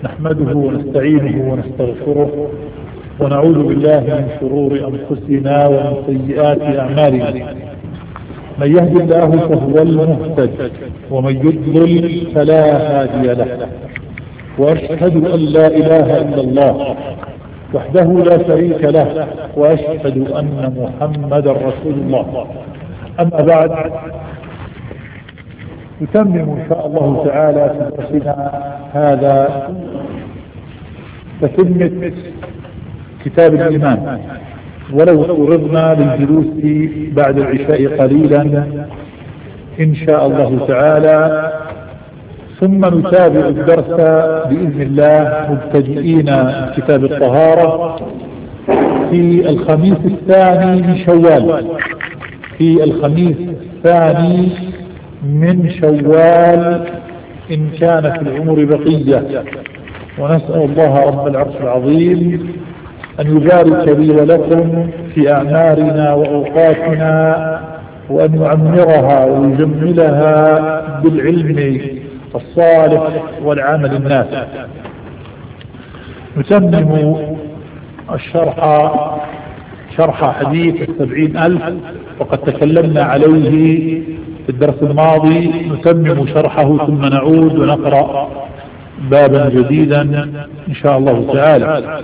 نحمده ونستعينه ونستغفره ونعوذ بالله من شرور أنفسنا ومن سيئات أعمالنا. من يهد الله فهو المهتد ومن يضلل فلا هادي له، وأشهد أن لا إله إلا الله وحده لا شريك له، وأشهد أن محمدا رسول الله. أما بعد، نتمم إن شاء الله تعالى في درسنا هذا تتمة كتاب الإيمان، ولو اضطررنا للجلوس بعد العشاء قليلا إن شاء الله تعالى، ثم نتابع الدرس بإذن الله مبتدئين كتاب الطهارة في الخميس الثاني من شوال، في الخميس الثاني من شوال إن كان في العمر بقية. ونسأل الله رب العرش العظيم أن يبارك لي ولكم في أعمارنا وأوقاتنا، وأن يعمرها ويجملها بالعلم الصالح والعمل النافع. نتمم شرح حديث 70,000، وقد تكلمنا عليه في الدرس الماضي. نتمم شرحه ثم نعود ونقرأ بابا جديدا إن شاء الله تعالى.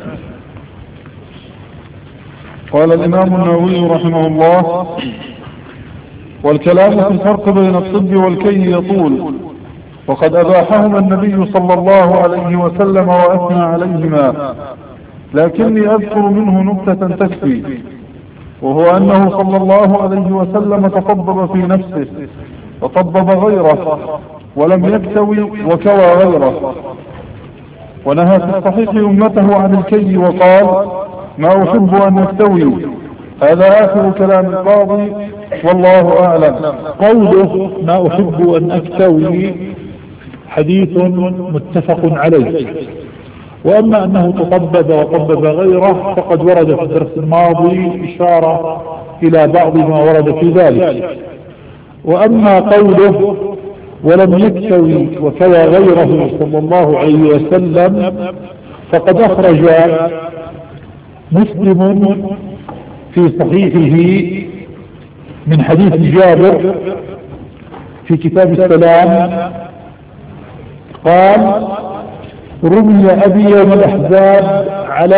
قال الإمام النووي رحمه الله: والكلام في الفرق بين الطب والكي يطول، وقد أباحهما النبي صلى الله عليه وسلم وأثنى عليهما، لكني أذكر منه نكتة تكفي، وهو أنه صلى الله عليه وسلم تطبب في نفسه وطبب غيره ولم يكتوي وكوى غيره، ونهى في الصحيح أمته عن الكي وقال: ما أحب أن أكتوي. هذا آخر كلام القاضي والله أعلم. قوله ما أحب أن أكتوي حديث متفق عليه، وأما أنه تطبب وطبب غيره فقد ورد في الدرس الماضي إشارة إلى بعض ما ورد في ذلك. وأما قوله ولم يكتوي وكوى غيره صلى الله عليه وسلم فقد أخرج مسلم في صحيحه من حديث جابر في كتاب السلام قال: رمي أبي يوم الأحزاب على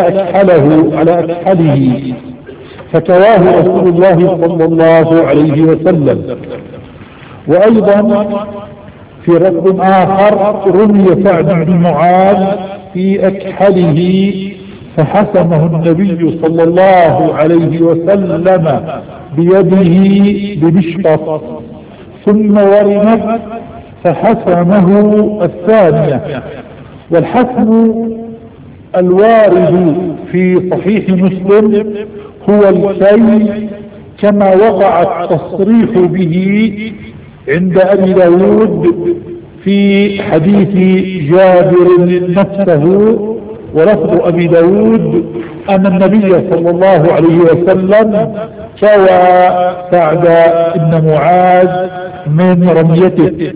أكحله فكواه رسول الله صلى الله عليه وسلم. وأيضا في رد آخر: رمي سعد بن معاذ في أكحله فحسمه النبي صلى الله عليه وسلم بيده بمشقط ثم ورمت فحسمه الثانية. والحسم الوارد في صحيح مسلم هو الكي، كما وقع التصريح به عند أبي داود في حديث جابر نفسه. ولفظ أبي داود أن النبي صلى الله عليه وسلم كوى سعد بن معاذ من رميته.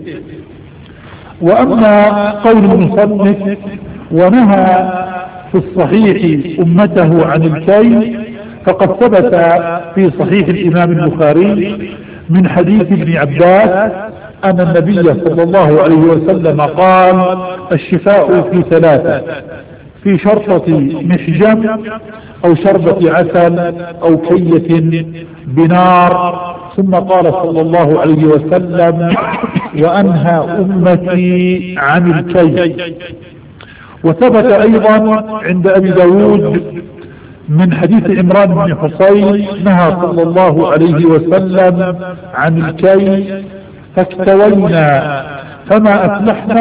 وأما قول المصنف ونهى في الصحيح أمته عن الكي فقد ثبت في صحيح الإمام البخاري من حديث ابن عباس أن النبي صلى الله عليه وسلم قال: الشفاء في ثلاثة: في شرطة محجم أو شربة عسل أو كية بنار. ثم قال صلى الله عليه وسلم: وأنهى أمتي عن الكي. وثبت أيضا عند أبي داود من حديث عمران بن حصين نهى صلى الله عليه وسلم عن الكي فاكتوينا فما أفلحنا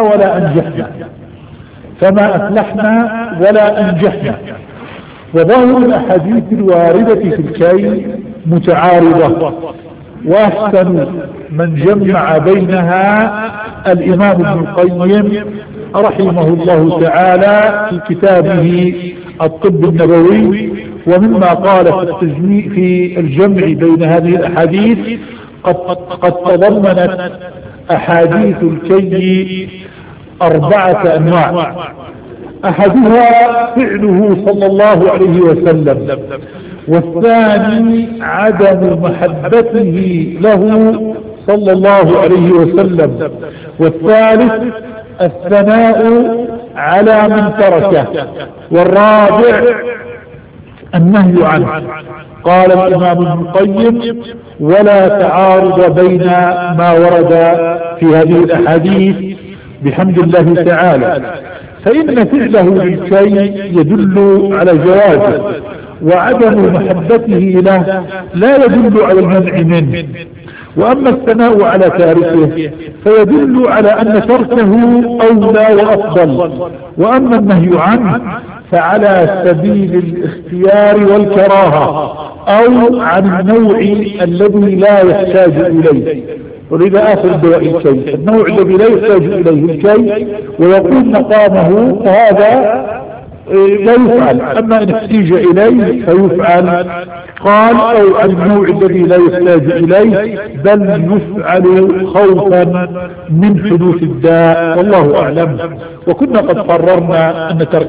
ولا أنجحنا. وظاهر الأحاديث الواردة في الكي متعارضة، وأحسن من جمع بينها الإمام ابن القيم رحمه الله تعالى في كتابه الطب النبوي. ومما قال في الجمع بين هذه الأحاديث قد تضمنت أحاديث الكي 4 أنواع. أحدها فعله صلى الله عليه وسلم، والثاني عدم محبته له صلى الله عليه وسلم، والثالث الثناء على من تركه، والرابع النهي عنه. قال الإمام ابن القيم: ولا تعارض بين ما ورد في هذه الأحاديث بحمد الله تعالى، فإن فعله للكي يدل على جوازه، وعدم محبته له لا يدل على المنع منه. وأما الثناء على تاركه فيدل على أن تركه أولى وأفضل، وأما النهي عنه فعلى سبيل الاختيار والكراهة، أو عن النوع الذي لا يحتاج إليه. ولذا آخر الدواء الكي، النوع الذي لا يحتاج إليه الكي ويقوم مقامه، فهذا لا يفعل. أما إن احتاج إليه فيفعل. قال: أو النوع الذي لا يحتاج إليه، بل يفعل خوفا من حدوث الداء، والله أعلم. وكنا قد قررنا أن ترك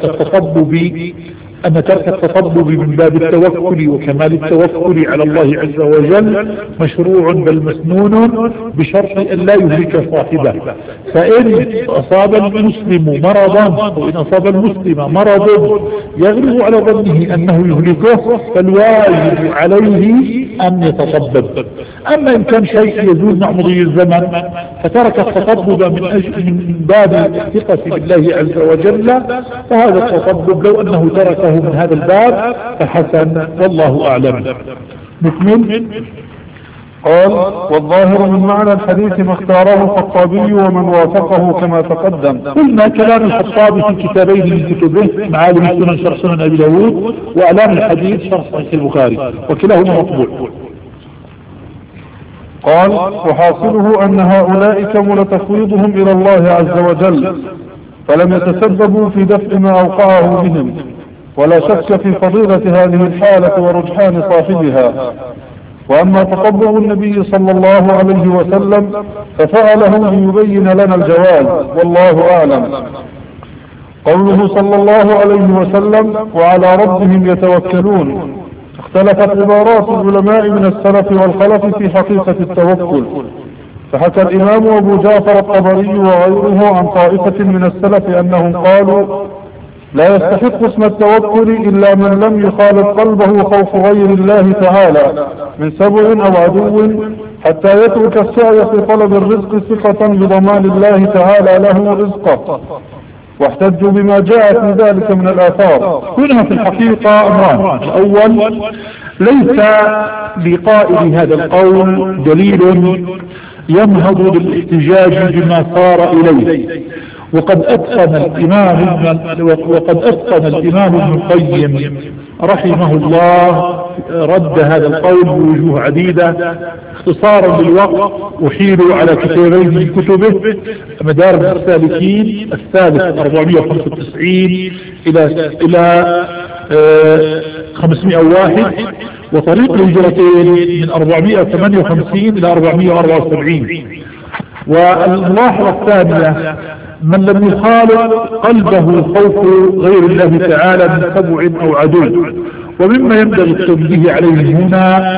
التطبب من باب التوكل وكمال التوكل على الله عز وجل مشروع بل مسنون، بشرط أن لا يهلك صاحبه. فإن أصاب المسلم مرضا، أو إن أصاب المسلم مرض يغلب على ظنه أنه يهلكه، فالواجب عليه أن يتطبب. أما إن كان شيء يزول مع مضي الزمن فترك التطبب من باب الثقة بالله عز وجل، فهذا التطبب لو أنه تركه من هذا الباب فحسن، والله أعلم. نكمل. قال: والظاهر من معنى الحديث ما اختاره الخطابي ومن وافقه كما تقدم. قلنا كلام الخطابي في كتابين من كتبه: معالم السنن شرح سنن أبي داود، وأعلام الحديث شرح صحيح البخاري، وكلاهما مطبوع. قال: وحاصله أن هؤلاء كمل تفويضهم إلى الله عز وجل، فلم يتسببوا في دفع ما أوقعه بهم، ولا شك في فضيلة هذه الحالة ورجحان صاحبها. وأما تطبع النبي صلى الله عليه وسلم ففعله ليبين لنا الجواز، والله أعلم. قوله صلى الله عليه وسلم: وعلى ربهم يتوكلون، اختلفت عبارات العلماء من السلف والخلف في حقيقة التوكل. فحكى الإمام أبو جعفر الطبري وغيره عن طائفة من السلف أنهم قالوا: لا يستحق اسم التوكل إلا من لم يخالط قلبه خوف غير الله تعالى من سبع أو عدو، حتى يترك السعي في طلب الرزق ثقة بضمان الله تعالى له رزقه، واحتجوا بما جاء في ذلك من الآثار. هنا في الحقيقة أمران: الأول، ليس لقائل هذا القول دليل ينهض بالاحتجاج بما صار إليه، وقد أتقن الإمام ابن القيم رحمه الله رد هذا القول بوجوه عديدة. اختصارا للوقت أحيل على كتابين من كتبه: مدارج السالكين الثالث 495 إلى 501، وطريق الهجرتين من 458 إلى 474. والملاحظة الثانية: من لم يخالط قلبه خوف غير الله تعالى من سبع أو عدو. ومما ينبغي التنبيه عليه هنا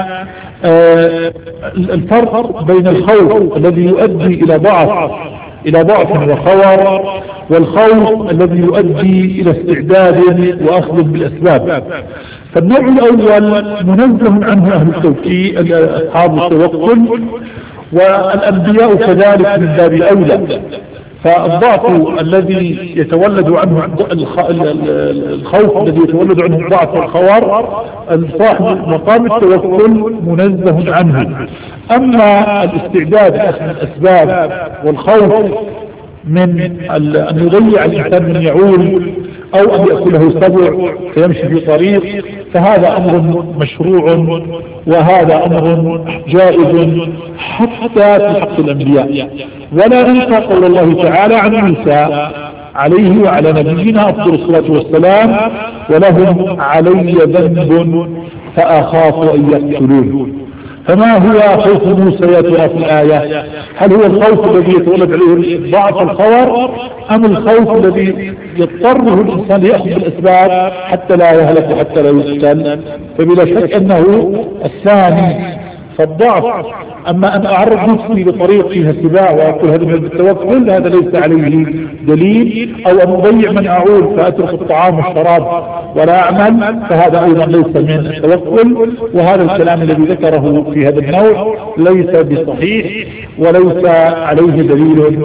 الفرق بين الخوف الذي يؤدي إلى ضعف وخور، والخوف الذي يؤدي إلى استعداد وأخذ بالأسباب. فالنوع الأول منزه عنه أهل التوكيل أصحاب التوكل، والأنبياء كذلك من باب أولى. فالضعف الذي يتولد عنه الخوف الذي يتولد عنه الضعف والخوار، صاحب مقام التوكل منزه عنه. أما الاستعداد لأخذ الأسباب والخوف من أن يضيع الإنسان من يعول، أو أن يأكله سبع فيمشي في طريق، فهذا أمر مشروع، وهذا أمر جائز حتى في حق الأنبياء. ولا ننسى قول الله تعالى عن موسى عليه وعلى نبينا أفضل الصلاة والسلام: ولهم علي ذنب فأخاف أن يقتلون. فما هو خوف موسى يا ترى في الآية؟ هل هو الخوف الذي يتولد عليه ضعف الخور، أم الخوف الذي يضطره الإنسان ليأخذ بالأسباب حتى لا يهلك وحتى لا يقتل؟ فبلا شك أنه الثاني، فالضعف. أما أن أعرض نفسي لطريق فيها اتباع وأقول هذا من التوكل، هذا ليس عليه دليل، أو أن أضيع من أعول فأترك الطعام والشراب ولا أعمل، فهذا أيضا ليس من التوكل. وهذا الكلام الذي ذكره في هذا النوع ليس بصحيح وليس عليه دليل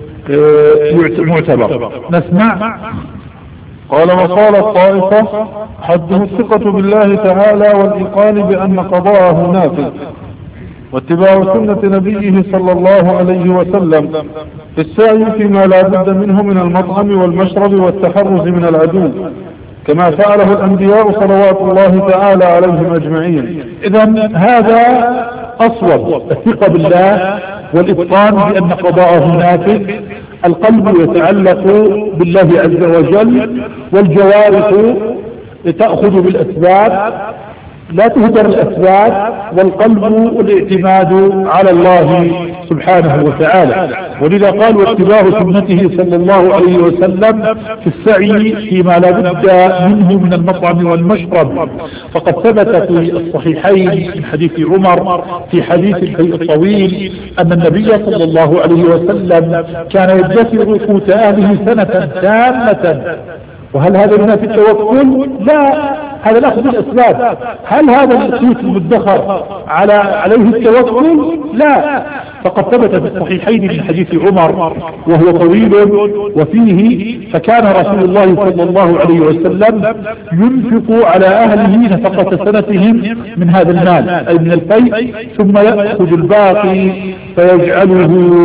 معتبر. نسمع. قال وقالت طائفة حده الثقة بالله تعالى والإيقان بأن قضاءه نافذ، واتباع سنة نبيه صلى الله عليه وسلم في السعي فيما لا بد منه من المطعم والمشرب والتحرز من العدو، كما فعله الأنبياء صلوات الله تعالى عليهم أجمعين. إذن هذا أصوب، الثقة بالله والإتقان بأن قضاءه نافذ. القلب يتعلق بالله عز وجل، والجوارح تأخذ بالأسباب لا تهدر الأسباب، والقلب الاعتماد على الله سبحانه وتعالى. ولذا قال واتباع سنته صلى الله عليه وسلم في السعي فيما لا بد منه من المطعم والمشرب. فقد ثبت في الصحيحين من حديث عمر في حديث الفيء الطويل أن النبي صلى الله عليه وسلم كان يدخر قوت أهله سنة تامة. وهل هذا ينافي التوكل؟ لا، هذا الأخذ بالأسباب. هل هذا القوت المدخر عليه التوكل؟ لا. فقد ثبت في الصحيحين من حديث عمر وهو طويل وفيه فكان رسول الله صلى الله عليه وسلم ينفق على أهله نفقة سنتهم من هذا المال أي من الفيء، ثم يأخذ الباقي فيجعله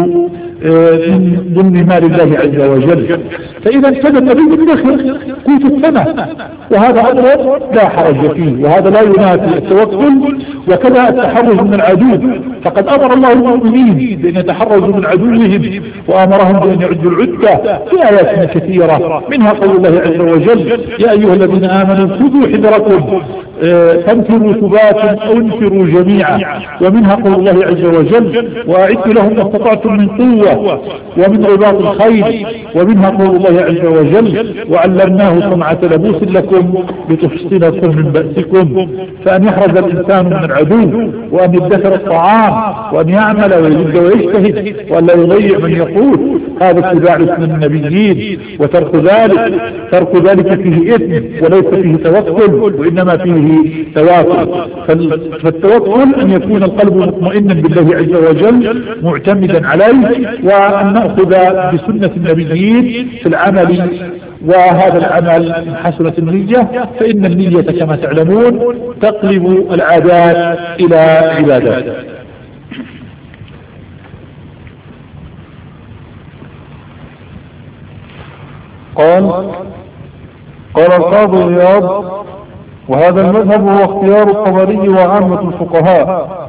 من ضمن مال الله عز وجل. فإذا كان النبي يدخر قوت السنة، وهذا أمر لا حرج فيه، وهذا لا ينافي التوكل. وكذا التحرز من العدو، فقد أمر الله المؤمنين بأن يتحرزوا من عدوهم وأمرهم بأن يعدوا العدة في آيات كثيرة، منها قول الله عز وجل يا أيها الذين آمنوا خذوا حذركم فانفروا ثبات أو انفروا جميعا، ومنها قول الله عز وجل وأعدوا لهم ما استطعتم من قوة ومن رباط الخيل، ومنها قول الله عز وجل وعلمناه صنعة لبوس لكم لتحصنكم من بأسكم. فأن يحرز الإنسان من العدو، وأن يدخر الطعام، وأن يعمل ويجد ويجتهد، وأن لا يضيع من يقول، هذا اتباع سنن النبيين. وترك ذلك فيه إثم وليس فيه توكل، وإنما فيه تواكل. فالتوكل أن يكون القلب مطمئنا بالله عز وجل معتمدا عليه، وأن نأخذ بسنة النبيين في العمل. وهذا العمل من حسنة النية، فإن النية كما تعلمون تقلب العادات إلى عبادات. قال القاضي عياض وهذا المذهب هو اختيار الطبري وعامة الفقهاء،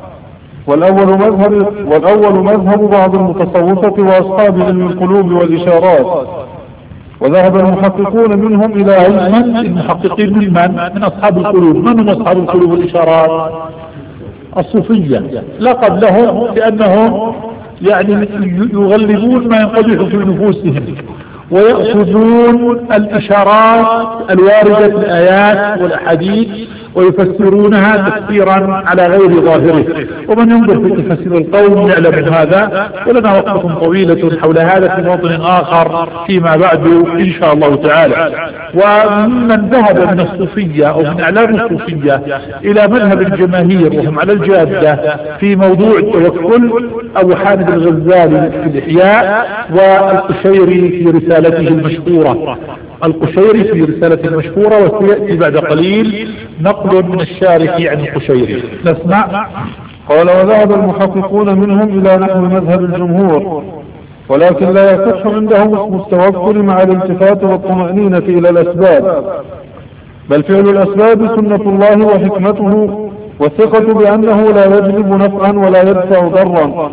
والأول مذهب بعض المتصوفة وأصحاب علم القلوب والإشارات. وذهب المحققون منهم إلى علم المحققين من أصحاب القلوب. من هم أصحاب القلوب والإشارات؟ الصوفية، لقب لهم لأنهم يعني يغلبون ما ينقدح في نفوسهم، ويأخذون الإشارات الواردة في الآيات والأحاديث ويفسرونها تفسيرا على غير ظاهره. ومن ينظر في تفسير القوم يعلم هذا، ولنا وقفة طويلة حول هذا في موطن آخر فيما بعد إن شاء الله تعالى. ومن ذهب من الصوفية أو من أعلام الصوفية إلى مذهب الجماهير وهم على الجادة في موضوع التوكل أبو حامد الغزالي في الإحياء، والقشيري في رسالته المشهورة. القشيري في رسالة المشهورة، وسيأتي بعد قليل نقل من الشارح عن القشيري. نسمع. قال وذهب المحققون منهم إلى نحو مذهب الجمهور، ولكن لا يصح عندهم اسم التوكل مع الالتفات والطمأنينة إلى الأسباب، بل فعل الأسباب سنة الله وحكمته، والثقة بأنه لا يجلب نفعا ولا يدفع ضرا،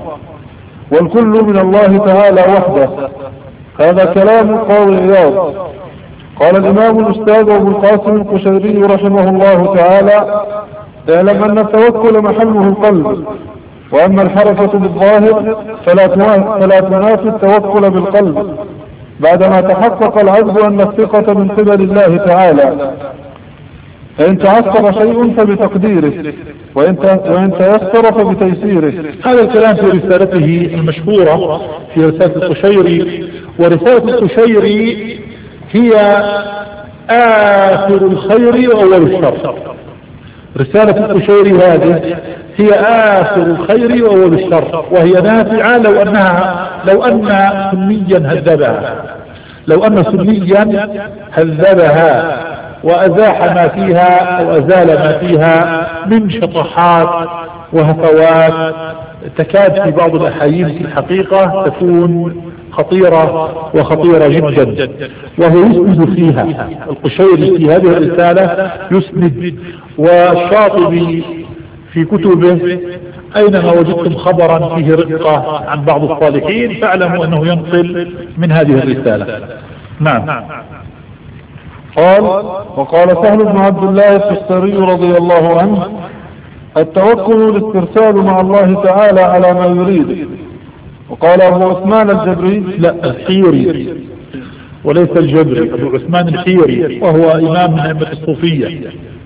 والكل من الله تعالى وحده. هذا كلام القاضي عياض. قال الإمام الأستاذ أبو القاسم القشيري رحمه الله تعالى: اعلم أن التوكل محله القلب، وأما الحركة بالظاهر فلا تنافي التوكل بالقلب، بعدما تحقق العبد أن الثقة من قبل الله تعالى. فإن تعثر شيء فبتقديره، وإن تيسر فبتيسيره. هذا الكلام في رسالته المشهورة، في رسالة القشيري. ورسالة القشيري هي آخر الخير وأول الشر. رسالة القشيري هذه هي آخر الخير وأول الشر، وهي نافعة لو أن سنيا هذبها، لو أن سنيا هذبها وأزاح ما فيها أو أزال ما فيها من شطحات وهفوات تكاد في بعض الأحايين في الحقيقة تكون خطيرة جدا، وهو يسند فيها. القشيري في هذه الرسالة يسند، والشاطبي في كتبه أينما وجدتم خبرا فيه رقة عن بعض الصالحين فاعلموا أنه ينقل من هذه الرسالة. نعم. قال: وقال سهل بن عبد الله التستري رضي الله عنه: التوكل الاسترسال مع الله تعالى على ما يريد. وقال أبو عثمان الجبري: لا، الحيري وليس الجبري، أبو عثمان الحيري، وهو إمام من أئمة الصوفية.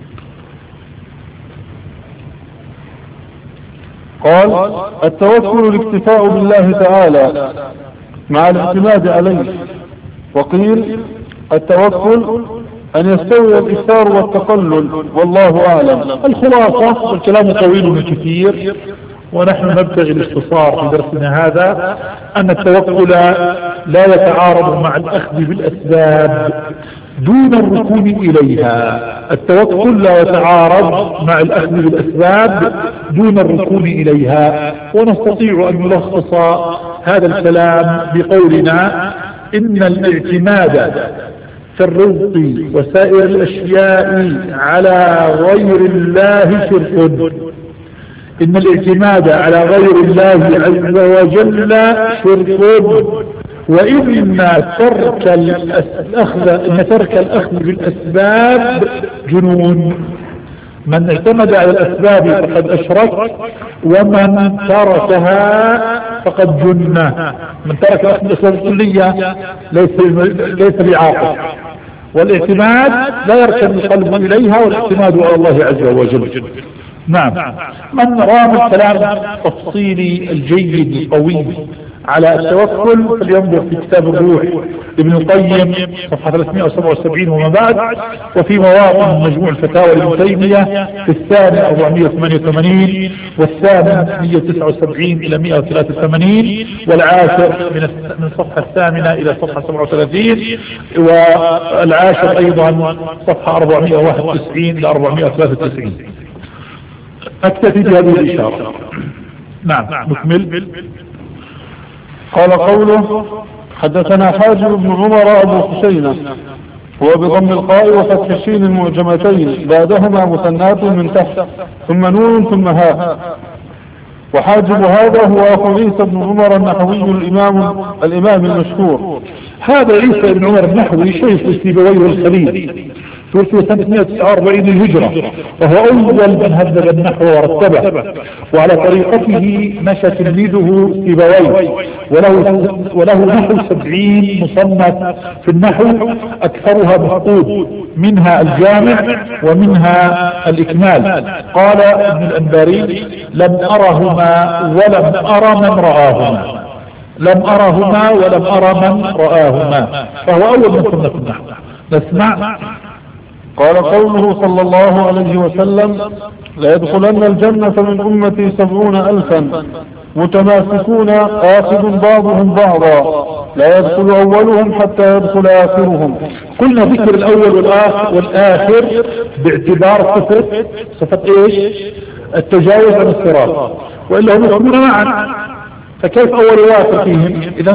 قال: التوكل الاكتفاء بالله تعالى مع الاعتماد عليه. وقيل: التوكل أن يستوي الإكثار والتقلل، والله أعلم. الخلاصة، والكلام طويل كثير ونحن نبتغي الاختصار في درسنا هذا، أن التوكل لا يتعارض مع الأخذ بالأسباب دون الركون إليها. التوكل لا يتعارض مع الأخذ بالأسباب دون الركون إليها. ونستطيع أن نلخص هذا الكلام بقولنا: إن الاعتماد في الرزق وسائر الأشياء على غير الله شرك. إن الاعتماد على غير الله عز وجل شرك، وإن ترك الأخذ بالأسباب جنون. من اعتمد على الأسباب فقد أشرك، ومن تركها فقد جن. من ترك الأخذ بالأسباب الكلية ليس بعاقل، والاعتماد لا يركن القلب إليها، والاعتماد على الله عز وجل. نعم. من رام الكلام التفصيلي الجيد القوي على التوكل فلينظر في كتاب الروح ابن القيم صفحة 377 وما بعد، وفي مواطن مجموع الفتاوى لابن تيمية في الثاني 488 والثامن 179 إلى 183 والعاشر من الصفحة الثامنة إلى الصفحة 37 والعاشر أيضا صفحة 491 إلى 493. أكتفي بهذه الإشارة. نعم، نكمل. قال قوله: حدثنا حاجب بن عمر أبو حسين، هو بضم القاء وفتح الشين المعجمتين بعدهما مثنات من تحت ثم نون ثم هاء. وحاجب هذا هو أخو عيسى بن عمر النحوي الإمام المشهور. هذا عيسى بن عمر النحوي شيخ سيبويه الخليل، توفي سنة 149 للهجرة، وهو أول من هذب النحو ورتبه، وعلى طريقته مشى تلميذه سيبويه، وله نحو 70 مصنف في النحو، أكثرها مفقود، منها الجامع ومنها الإكمال. قال ابن الأنباري: لم أرهما ولم أرى من رآهما. لم أرهما ولم أرى من رآهما، فهو أول من صنف النحو. نسمع. قال قوله صلى الله عليه وسلم: لا يدخلن الجنة من أمتي 70,000 متماسكون آخذ بعضهم بعضا، لا يدخل أولهم حتى يدخل آخرهم. قلنا ذكر الأول والآخر باعتبار صفة إيش؟ التجاوز عن الصراط، وإلا هم يكونون معا، فكيف أول واحد فيهم؟ إذا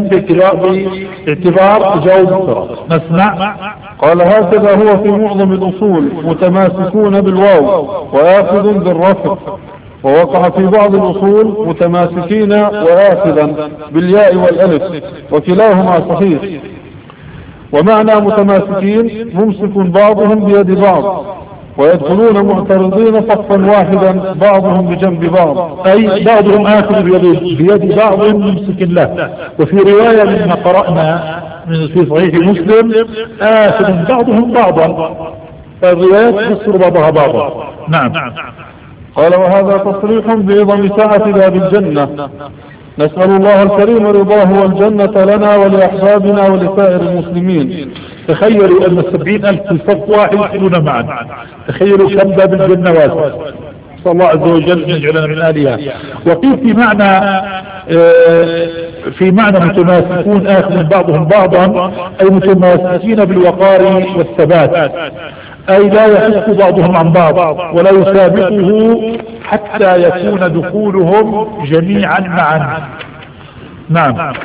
باعتبار تجاوز الصراط. نسمع. قال: هكذا هو في معظم الأصول، متماسكون بالواو وآخذ بالرفع، ووقع في بعض الأصول متماسكين وآخذا بالياء والألف، وكلاهما صحيح. ومعنى متماسكين ممسك بعضهم بيد بعض، ويدخلون معترضين صفا واحدا بعضهم بجنب بعض، أي بعضهم آخذ بيد بعض ممسك له. وفي رواية مما قرأنا في صحيح مسلم آخذ بعضهم بعضا، فالروايات تفسر بعضها بعضا. نعم. قال وهذا تصريح بعظم سعة باب الجنة، نسأل الله الكريم رضاه والجنة لنا ولأحبابنا ولسائر المسلمين. تخيلوا أن 70,000 في صف واحد يدخلون معا، تخيلوا كم باب الجنة واسع. صلى الله عز وجل أن يجعلنا من آلها. وقيل في معنى متماسكون آخذ بعضهم بعضا، أي متماسكين بالوقار والثبات، أي لا يحث بعضهم عن بعض ولا يسابقه حتى يكون دخولهم جميعا معا. نعم.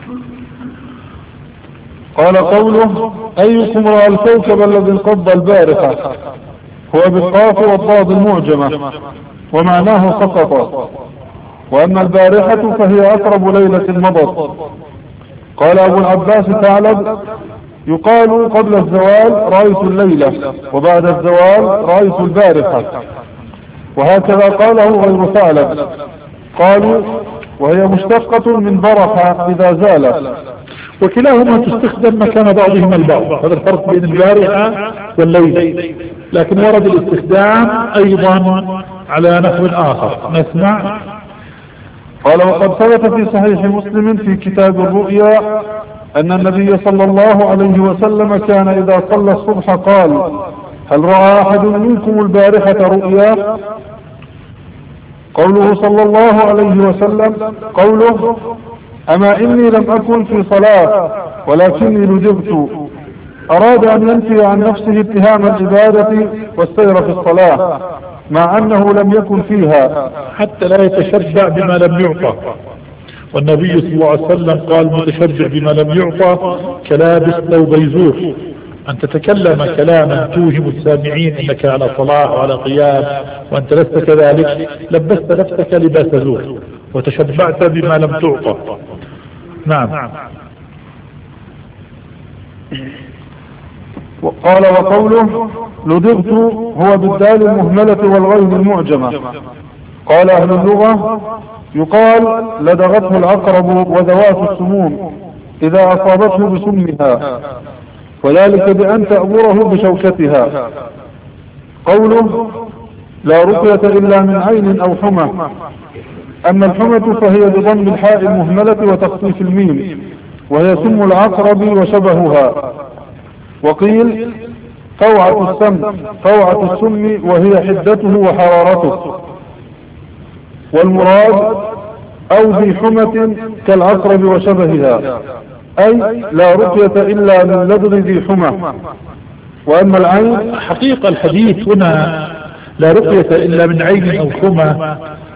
قال قوله أيكم رأى الكوكب الذي انقض البارحة، هو بالقاف والضاد المعجمة، ومعناه سقط. وأما البارحة فهي أقرب ليلة مضت. قال أبو العباس ثعلب يقال قبل الزوال رأيت الليلة، وبعد الزوال رأيت البارحة، وهكذا قاله غير ثعلب. قالوا وهي مشتقة من برح إذا زال، وكلاهما تستخدم مكان بعضهما البعض. هذا الفرق بين البارحة والليل، لكن ورد الاستخدام أيضا على نحو آخر. نسمع. قال وقد ثبت في صحيح مسلم في كتاب الرؤيا أن النبي صلى الله عليه وسلم كان إذا صلى الصبح قال هل رأى أحد منكم البارحة رؤيا؟ قوله صلى الله عليه وسلم قوله أما إني لم أكن في صلاة ولكني لجبت، أراد أن ينفي عن نفسه اتهام العبادة والسير في الصلاة مع أنه لم يكن فيها، حتى لا يتشبع بما لم يعطى. والنبي صلى الله عليه وسلم قال متشبع بما لم يعطى كلابس لو بيزور، أن تتكلم كلاما توهم السامعين أنك على صلاة وعلى قيام وأنت لست كذلك، لبست نفسك لباس زور وتشبعت بما لم تعطى. نعم. قال وقوله لدغت هو بالدال المهملة والغين المعجمة. قال أهل اللغة يقال لدغته العقرب وذوات السموم إذا أصابته بسمها، وذلك بأن تأمره بشوكتها. قوله لا رقية إلا من عين أو حمى. أما الحمى فهي بضم الحاء المهملة وتخفيف الميم، وهي سم العقرب وشبهها. وقيل طوعة السم وهي حدته وحرارته. والمراد أو ذي حمى كالعقرب وشبهها، أي لا رقية إلا من لدغ ذي حمى. وأما العين حقيقة الحديث هنا لا رقية إلا من عين أو حمى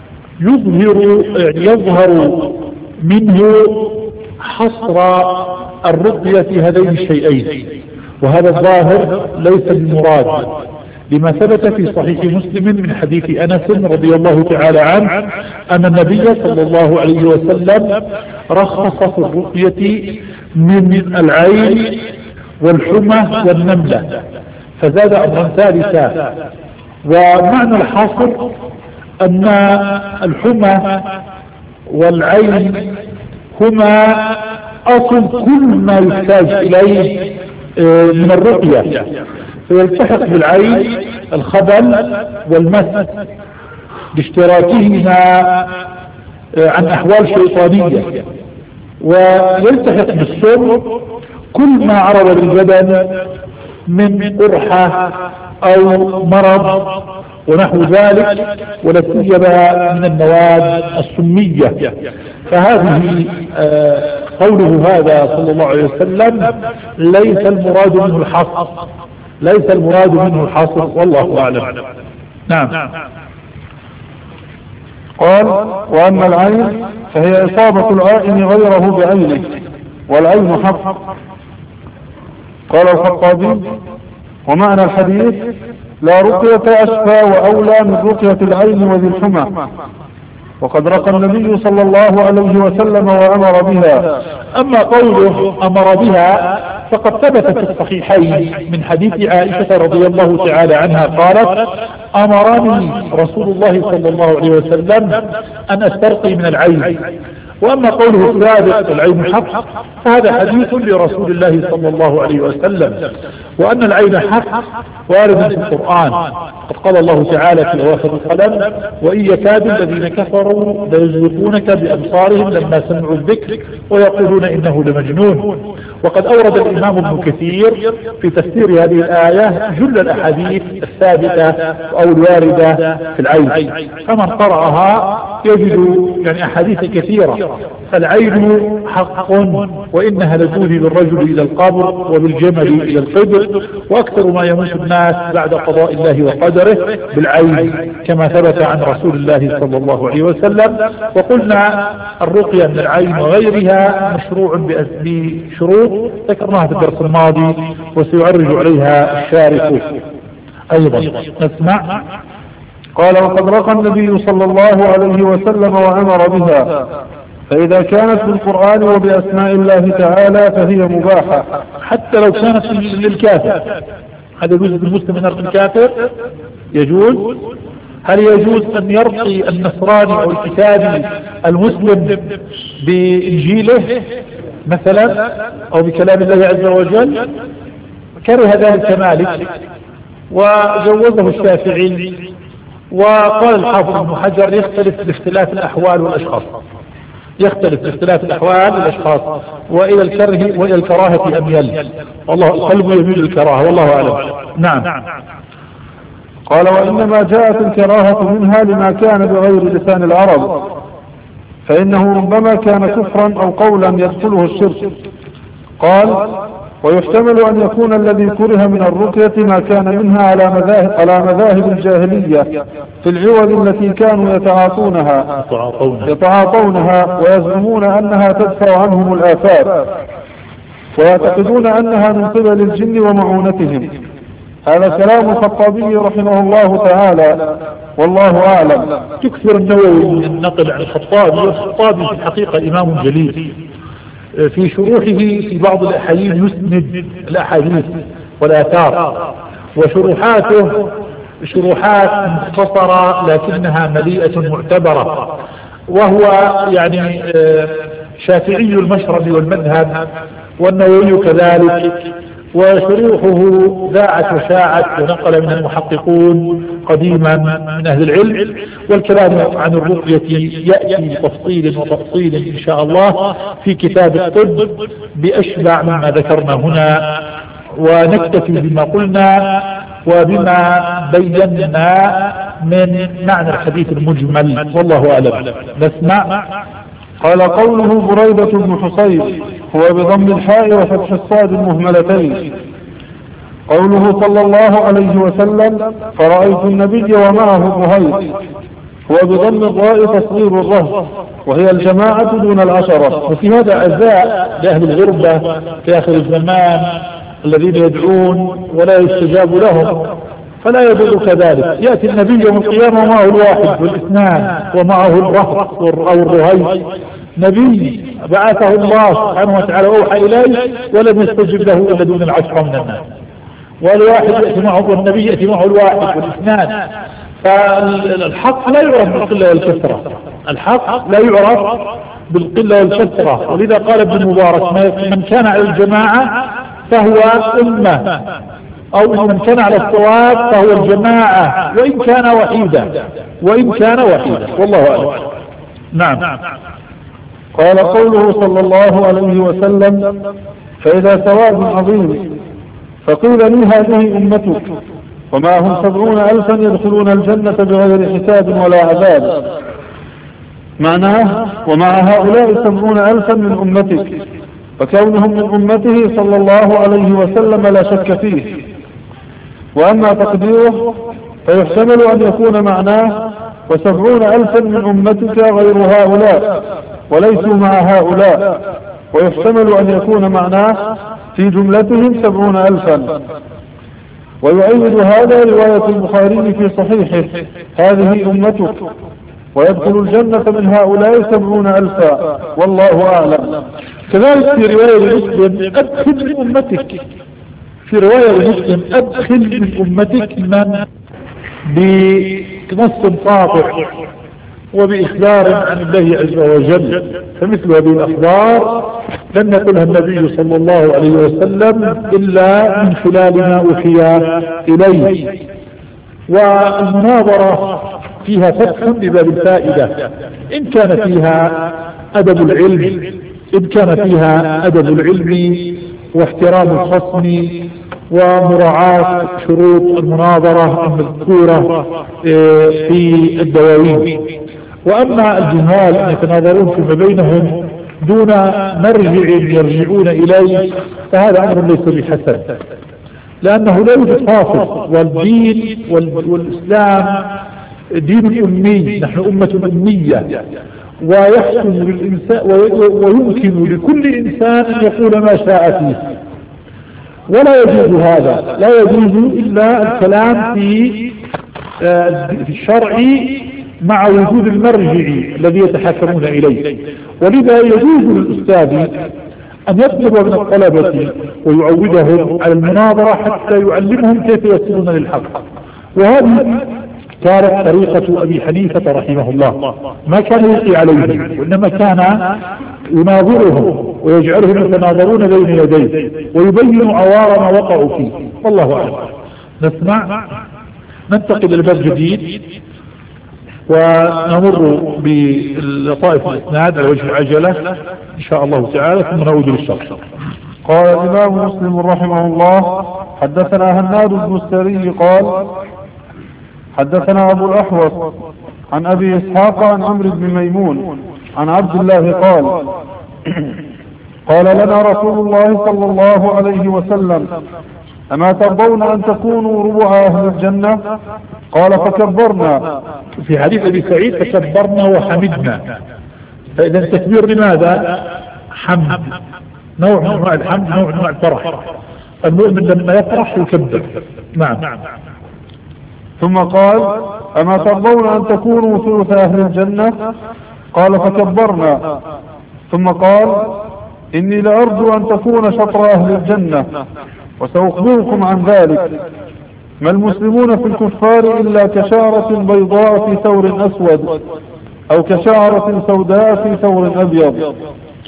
يظهر منه حصر الرقية هذين الشيئين، وهذا الظاهر ليس بالمراد، لما ثبت في صحيح مسلم من حديث أنس رضي الله تعالى عنه أن النبي صلى الله عليه وسلم رخص في الرقية من العين والحمى والنملة، فزاد أمرا ثالثا. ومعنى الحصر أن الحمى والعين هما أصل كل ما يحتاج إليه من الرقية، فيلتحق بالعين الخبل والمس باشتراكهما عن أحوال شيطانية، ويلتحق بالسر كل ما عرض للبدن من قرحة أو مرض ونحو ذلك، ولا سيما من المواد السمية. فهذه قوله هذا صلى الله عليه وسلم ليس المراد منه الحصر، ليس المراد منه الحصر، والله أعلم. نعم. قال وأما العين فهي إصابة العائن غيره بعينه، والعين حق. قال الخطابي ومعنى الحديث لا رقية أشفى وأولى من رقية العين وذي الحمى، وقد رقى النبي صلى الله عليه وسلم وأمر بها. أما قوله أمر بها فقد ثبت في الصحيحين من حديث عائشة رضي الله تعالى عنها قالت: أمرني رسول الله صلى الله عليه وسلم أن أسترقي من العين. وأما قوله السابق العين حق فهذا حديث لرسول الله صلى الله عليه وسلم، وأن العين حق وارد في القرآن. قد قال الله تعالى في أواخر القلم: وإن يكاد الذين كفروا ليزلقونك بأبصارهم لما سمعوا الذكر ويقولون إنه لمجنون. وقد أورد الإمام ابن كثير في تفسير هذه الآية جل الأحاديث الثابتة أو الواردة في العين، فمن قرأها يجد يعني أحاديث كثيرة. العين حق وإنها لتوهي بالرجل إلى القبر وبالجمل إلى القبر، وأكثر ما يموت الناس بعد قضاء الله وقدره بالعين كما ثبت عن رسول الله صلى الله عليه وسلم. وقلنا الرقية من العين وغيرها مشروع بشروط ذكرناها في الدرس الماضي وسيعرج عليها الشارح أيضا. نسمع. قال: وقد رقى النبي صلى الله عليه وسلم وأمر بها، فإذا كانت بالقرآن وبأسماء الله تعالى فهي مباحة حتى لو كانت للكافر. هذا يجوز بالمسلم من رقي الكافر؟ يجوز. هل يجوز أن يرقي النصراني أو الكتابي المسلم بإنجيله مثلا أو بكلام الله عز وجل؟ كره ذلك مالك وجوزه الشافعي. وقال الحافظ ابن حجر: يختلف باختلاف الأحوال والأشخاص، يختلف باختلاف الأحوال والأشخاص، وإلى الكره وإلى الكراهة أميل، والله القلب يميل الكراهة والله أعلم. نعم. قال: وإنما جاءت الكراهة منها لما كان بغير لسان العرب، فإنه ربما كان كفرا أو قولا يدخله الشرك. قال: ويحتمل أن يكون الذي كره من الرقية ما كان منها على مذاهب الجاهلية في العوض التي كانوا يتعاطونها ويزعمون أنها تدفع عنهم الآفات، ويعتقدون أنها من قبل الجن ومعونتهم. هذا كلام الخطابي رحمه الله تعالى والله أعلم. تكثر النووي من النقل عن الخطابي، والخطابي في الحقيقة إمام جليل. في شروحه في بعض الأحاديث يسند الأحاديث والآثار، وشروحاته شروحات مختصرة لكنها مليئة معتبرة. وهو يعني شافعي المشرب والمذهب، والنووي كذلك، وشروحه ذاعت وشاعت ونقل من المحققون قديما من أهل العلم. والكلام عن الرقية يأتي بتفصيل وتفصيل إن شاء الله في كتاب الطب بأشبع مما ذكرنا هنا، ونكتفي بما قلنا وبما بينا من معنى الحديث المجمل والله أعلم. نسمع. قال: قوله بريدة بن حصيب هو بضم الحاء وفتح الصاد المهملتين. قوله صلى الله عليه وسلم: فرأيت النبي ومعه الرهيط، هو بضم الراء تصغير الرهط، وهي الجماعة دون العشرة. وفي هذا عزاء لأهل الغربة في آخر الزمان الذين يدعون ولا يستجاب لهم، فلا يضر كذلك. يأتي النبي يوم القيامة ومعه الواحد والاثنان ومعه الرهط أو الرهيط، نبي بعثه الله سبحانه وتعالى أوحى إليه ولم يستجب له إلا دون العشرة من الناس. والواحد يأتي معه، والنبي يأتي معه الواحد والاثنان. فالحق لا يعرف بالقلة والكثرة، الحق لا يعرف بالقلة والكثرة. ولذا قال ابن المبارك: من كان على الجماعة فهو أمة، أو من كان على الصواب فهو الجماعة وإن كان وحيدا والله أعلم. نعم. قال: قوله صلى الله عليه وسلم: فإذا سواد عظيم، فقيل لي: هذه أمتك وما هم 70,000 يدخلون الجنة بغير حساب ولا عذاب. معناه: ومع هؤلاء 70,000 من أمتك، فكونهم من أمته صلى الله عليه وسلم لا شك فيه. وأما تقديره فيحتمل أن يكون معناه: 70,000 من أمتك غير هؤلاء وليسوا مع هؤلاء. ويحتمل أن يكون معناه: في جملتهم 70,000. ويؤيد هذا رواية البخاري في صحيحه: هذه أمتك، ويدخل الجنة من هؤلاء 70,000 والله أعلم. كذلك في رواية لمسلم أدخل من أمتك، في رواية لمسلم أدخل من أمتك من بنص قاطع وبإخبار عن الله عز وجل. فمثل هذه الأخبار لم يقلها النبي صلى الله عليه وسلم إلا من خلال ما أوحي إليه. والمناظرة فيها فتح لباب الفائدة، إن كان فيها أدب العلم، إن كان فيها أدب العلم واحترام الخصم ومراعاة شروط المناظرة المذكورة في الدواوين. وأما الجهال أن يتناظرون فيما بينهم دون مرجع يرجعون إليه فهذا أمر ليس بحسن، لأنه لا يوجد فاصل، والدين والإسلام دين أمي، نحن أمة أمية، ويحسن للإنسان ويمكن لكل إنسان أن يقول ما شاء فيه، ولا يجوز هذا، لا يجوز إلا الكلام في الشرع مع وجود المرجع الذي يتحاكمون إليه. ولذا يجوز للأستاذ أن يطلب من الطلبة ويعودهم على المناظرة حتى يعلمهم كيف يصلون للحق. وهذه كانت طريقة أبي حنيفة رحمه الله، ما كان يلقي عليهم، وإنما كان يناظرهم ويجعلهم يتناظرون بين يديه ويبين عوار ما وقعوا فيه. والله أعلم. نسمع، ننتقل إلى باب جديد ونمر بلطائف الإسناد على وجه العجلة إن شاء الله تعالى، ثم نعود للشرح. قال الإمام مسلم رحمه الله: حدثنا هناد بن السري قال حدثنا أبو الأحوص عن أبي إسحاق عن عمرو بن ميمون عن عبد الله قال: قال لنا رسول الله صلى الله عليه وسلم: أما ترضون أن تكونوا ربع أهل الجنة؟ قال فكبرنا. في حديث أبي سعيد فكبرنا وحمدنا. فإذا التكبير لماذا؟ حمد، نوع من أنواع الحمد، نوع من أنواع الفرح. المؤمن لما يفرح يكبر. نعم. ثم قال: أما ترضون أن تكونوا ثلث أهل الجنة؟ قال فكبرنا. ثم قال: إني لأرجو أن تكون شطر أهل الجنة، وسأخبركم عن ذلك. ما المسلمون في الكفار إلا كشعرة بيضاء في ثور أسود، أو كشعرة سوداء في ثور أبيض.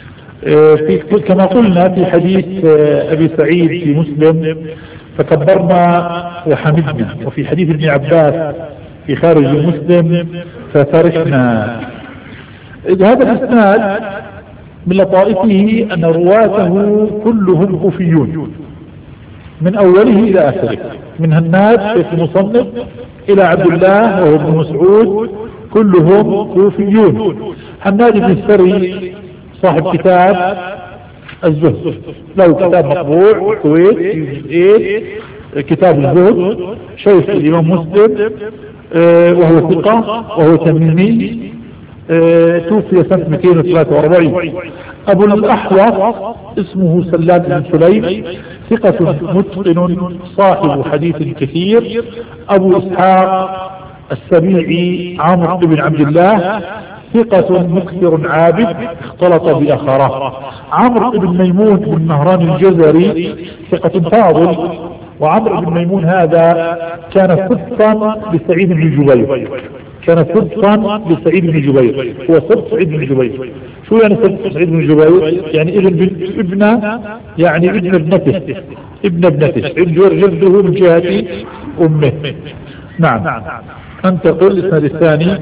كما قلنا في حديث أبي سعيد في مسلم فكبرنا وحمدنا، وفي حديث ابن عباس في خارج مسلم ففرحنا. هذا الإسناد من لطائفه أن رواته كلهم كوفيون من أوله إلى آخره، من هناد شيخ المصنف إلى عبد الله وهو ابن مسعود كلهم كوفيون. هناد بن السري صاحب كتاب الزهد، له كتاب مطبوع في الكويت في جزئين، كتاب الزهد، شيخ الإمام مسلم، وهو ثقة وهو تميمي، توفي سنة 243. أبو الأحوص اسمه سلام بن سليم، ثقة متقن صاحب حديث كثير. أبو إسحاق السبيعي عمرو بن عبد الله ثقة مكثر عابد اختلط بأخره. عمرو بن ميمون بن مهران الجزري ثقة فاضل. وعمرو بن ميمون هذا كان صدقا لسعيد بن جبير، كان صدقا لسعيد بن جبير، هو صدق سعيد بن جبير. شو يعني صدق سعيد بن جبير؟ يعني ابن يعني ابن ابنته، ابن ابنته سعيد بن جبير جده من جهة أمه. نعم. انتقل للإسناد الثاني.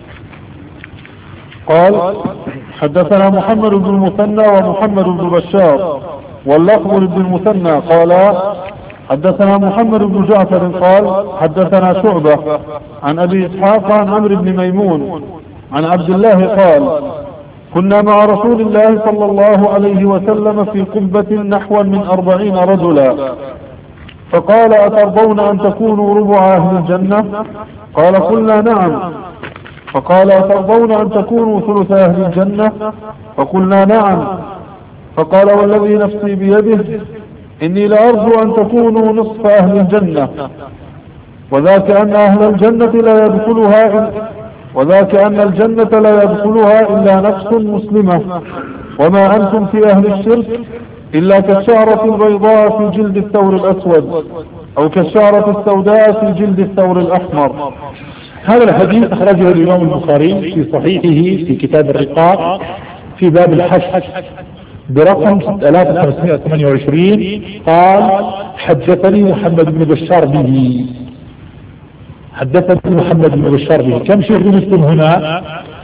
قال حدثنا محمد بن المثنى ومحمد بن بشار واللفظ بن المثنى قال حدثنا محمد بن جعفر قال حدثنا شعبة عن أبي إسحاق عن عمرو بن ميمون عن عبد الله قال: كنا مع رسول الله صلى الله عليه وسلم في قبة نحو من 40 رجلا، فقال: أترضون أن تكونوا ربع أهل الجنة؟ قال: قلنا نعم. فقال: أترضون أن تكونوا ثلث أهل الجنة؟ فقلنا نعم. فقال: والذي نفسي بيده إني لأرجو أن تكونوا نصف أهل الجنة، وذاك أن أهل الجنة لا وذاك أن الجنة لا يدخلها إلا نفس مسلمة، وما أنتم في أهل الشرك إلا كالشعرة البيضاء في جلد الثور الأسود، أو كالشعرة السوداء في جلد الثور الأحمر. هذا الحديث أخرجه الإمام البخاري في صحيحه في كتاب الرقاق في باب الحج برقم 6528. قال: حدثني محمد بن بشار به. حدثني محمد بن بشار به. كم شيخ مسلم هنا؟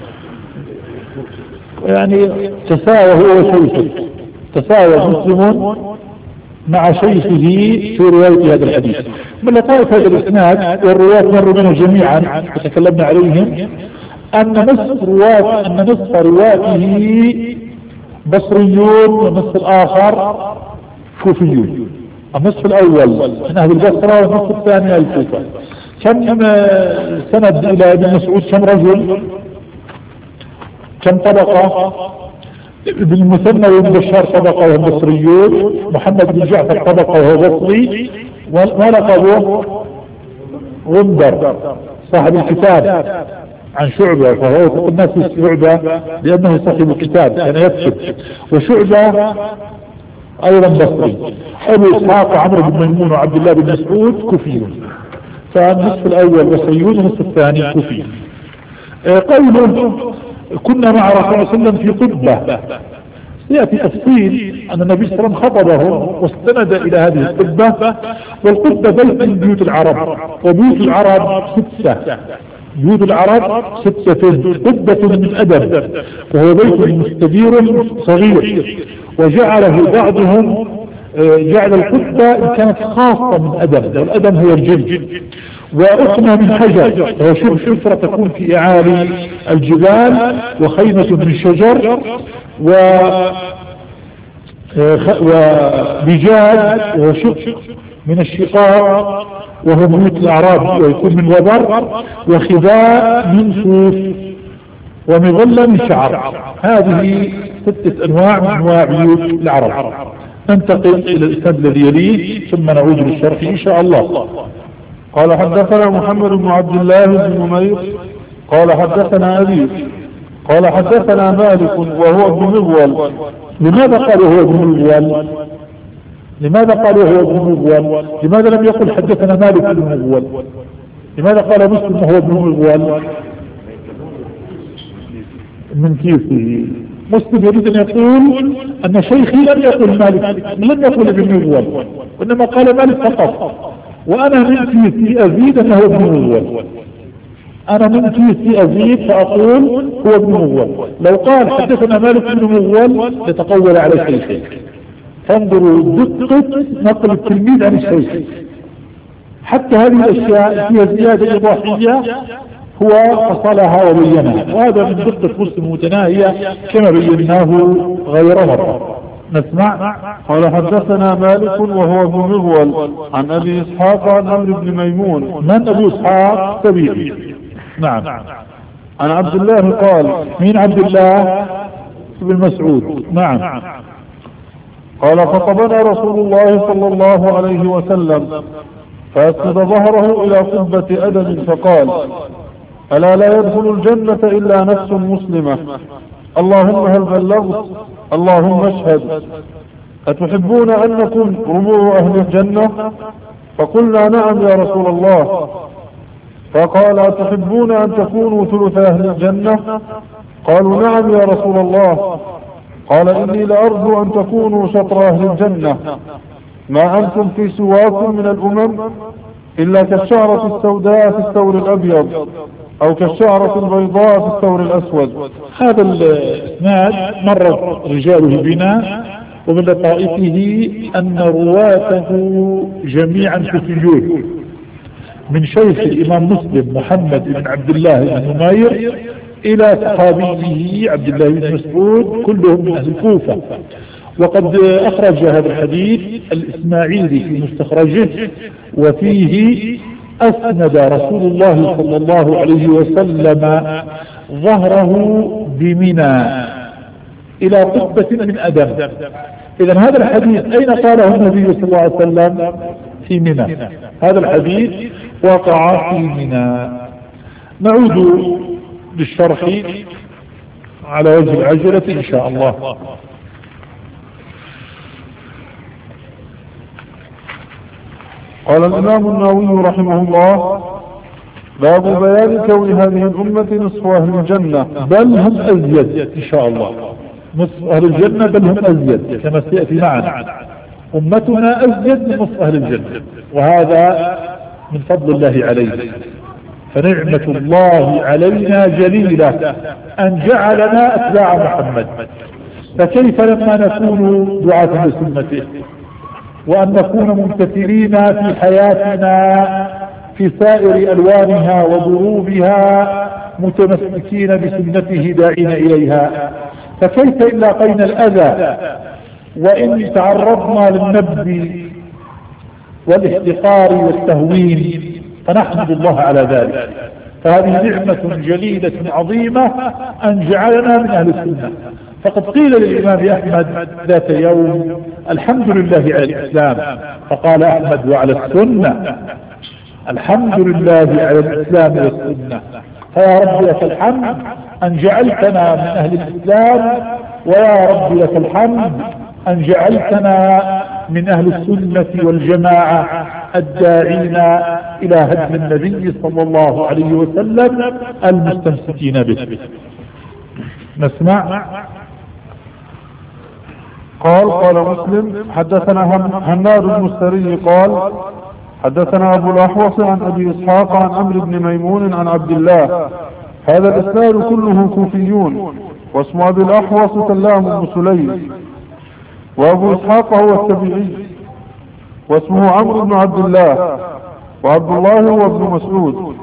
يعني تساوى هو وشيخه، تساوى مسلم مع شيخه في رواية هذا الحديث. من لطائف هذا الإسناد والرواة مروا منه جميعا وتكلمنا عليهم أن نصف رواته بصريون والنصف الآخر كوفيون. النصف الأول من أهل البصرة والنصف الثاني من الكوفة. كم سند إلى ابن مسعود؟ كم رجل؟ كم طبقة؟ ابن المثنى وابن بشار طبقة وهم بصريون، محمد بن جعفر طبقة وهو بصري، ولقبه غندر صاحب الكتاب عن شعبة، فهو تقول الناس شعبة لأنه صاحب الكتاب كان يكتب، وشعبة أيضا بصري. أبو إسحاق عمرو بن ميمون وعبد الله بن مسعود كوفيون. فالنصف الأول بصريون والنصف الثاني كوفيون. قوله كنا مع رسول الله صلى الله عليه وسلم في قبة، يأتي تفصيل أن النبي صلى الله عليه وسلم خطبهم واستند إلى هذه القبة. والقبة بيت من بيوت العرب، وبيوت العرب 6، بيوت العرب 6، قبة من أدب، وهو بيت مستدير صغير، وجعله بعضهم جعل القبة إن كانت خاصة من أدب، والأدب هو الجلد، وأقنى من حجر، وهو شفرة تكون في أعالي الجبال، وخيمة من شجر، وبجاد، وهو شق من الشقاق، وهو بيوت الأعراب، ويكون من وبر، وخباء من صوف، ومظلة من شعر. هذه 6 أنواع من أنواع بيوت العرب. ننتقل إلى الإسناد الذي يليه ثم نعود للشرح إن شاء الله. قال: حدثنا محمد بن عبد الله بن نمير قال: حدثنا أبي قال: حدثنا مالك وهو ابن مغول. لماذا قالوا هو ابن مغول؟ لماذا قالوا هو ابن مغول؟ لماذا لم يقل حدثنا مالك بن مغول؟ لماذا قال مسلم هو ابن مغول؟ من كيفه؟ مسلم يريد أن يقول أن شيخي لم يقل مالك، لم يقل ابن مغول، وإنما قال مالك فقط. وأنا من كيفي أزيد أنه ابن مغول، أنا من كيفي أزيد فأقول هو ابن مغول. لو قال حدثنا مالك بن مغول لتقول على شيخه. فانظروا دقة نقل التلميذ عن الشيخ. حتى هذه الأشياء فيها زيادة إضافية هو فصلها وبينها، وهذا من دقة مسلم متناهية كما بيناه غير مرة. نسمع. قال: حدثنا مالك وهو ابن مغول عن أبي إسحاق عن عمرو بن ميمون. من أبو إسحاق؟ تبيعي. نعم. عن عبد الله قال. مين عبد الله؟ بن مسعود. نعم. قال: خطبنا رسول الله صلى الله عليه وسلم فأسند ظهره إلى قبة أدم فقال: ألا لا يدخل الجنة إلا نفس مسلمة، اللهم هل بلغت؟ اللهم اشهد. أتحبون أن نكون ربوع أهل الجنة؟ فقلنا: نعم يا رسول الله. فقال: أتحبون أن تكونوا ثلث أهل الجنة؟ قالوا: نعم يا رسول الله. قال: إني لأرجو أن تكونوا شطر أهل الجنة، ما أنتم في سواكم من الأمم إلا كالشعرة السوداء في الثور الأبيض، أو كالشعرة البيضاء في الثور الأسود. هذا الإسناد مر رجاله بنا، ومن لطائفه أن رواته جميعا كوفيون، من شيخ الإمام مسلم محمد بن عبد الله بن نمير إلى صحابيه عبد الله بن مسعود، كلهم من أهل الكوفة. وقد أخرج هذا الحديث الإسماعيلي في مستخرجه، وفيه: أسند رسول الله صلى الله عليه وسلم ظهره بمنى إلى قبة من أدم. إذن هذا الحديث أين قاله النبي صلى الله عليه وسلم؟ في منى. هذا الحديث وقع في منى. نعود للشرح على وجه العجلة إن شاء الله. قال الإمام النووي رحمه الله: باب بيان كون هذه الأمة نصف أهل الجنة، بل هم أزيد إن شاء الله، نصف أهل الجنة بل هم أزيد كما سيأتي معنا. أمتنا أزيد من نصف أهل الجنة، وهذا من فضل الله علينا، فنعمة الله علينا جليلة أن جعلنا أتباع محمد. فكيف لما نكون دعاة لسنته، وأن نكون ممتثلين في حياتنا في سائر ألوانها وضروبها، متمسكين بسنته داعين إليها، فكيف إن لاقينا الأذى وإن تعرضنا للنبذ والاحتقار والتهوين، فنحمد الله على ذلك. فهذه نعمة جليلة عظيمة أن جعلنا من أهل السنة. فقد قيل للإمام أحمد ذات يوم: الحمد لله على الإسلام، فقال أحمد: وعلى السنة. الحمد لله على الإسلام والسنة. فيا رب لك الحمد أن جعلتنا من أهل الإسلام، ويا رب لك الحمد أن جعلتنا من أهل السنة والجماعة الداعين إلى هدم النبي صلى الله عليه وسلم المستمسكين به. نسمع. قال مسلم: حدثنا هناد بن السري قال: حدثنا أبو الأحوص عن أبي إسحاق عن عمرو بن ميمون عن عبد الله. هذا الإسناد كله كوفيون، واسم أبي الأحوص سلام بن سليم، وأبو إسحاق هو السبيعي، واسمه عمرو بن عبد الله، وعبد الله هو ابن مسعود.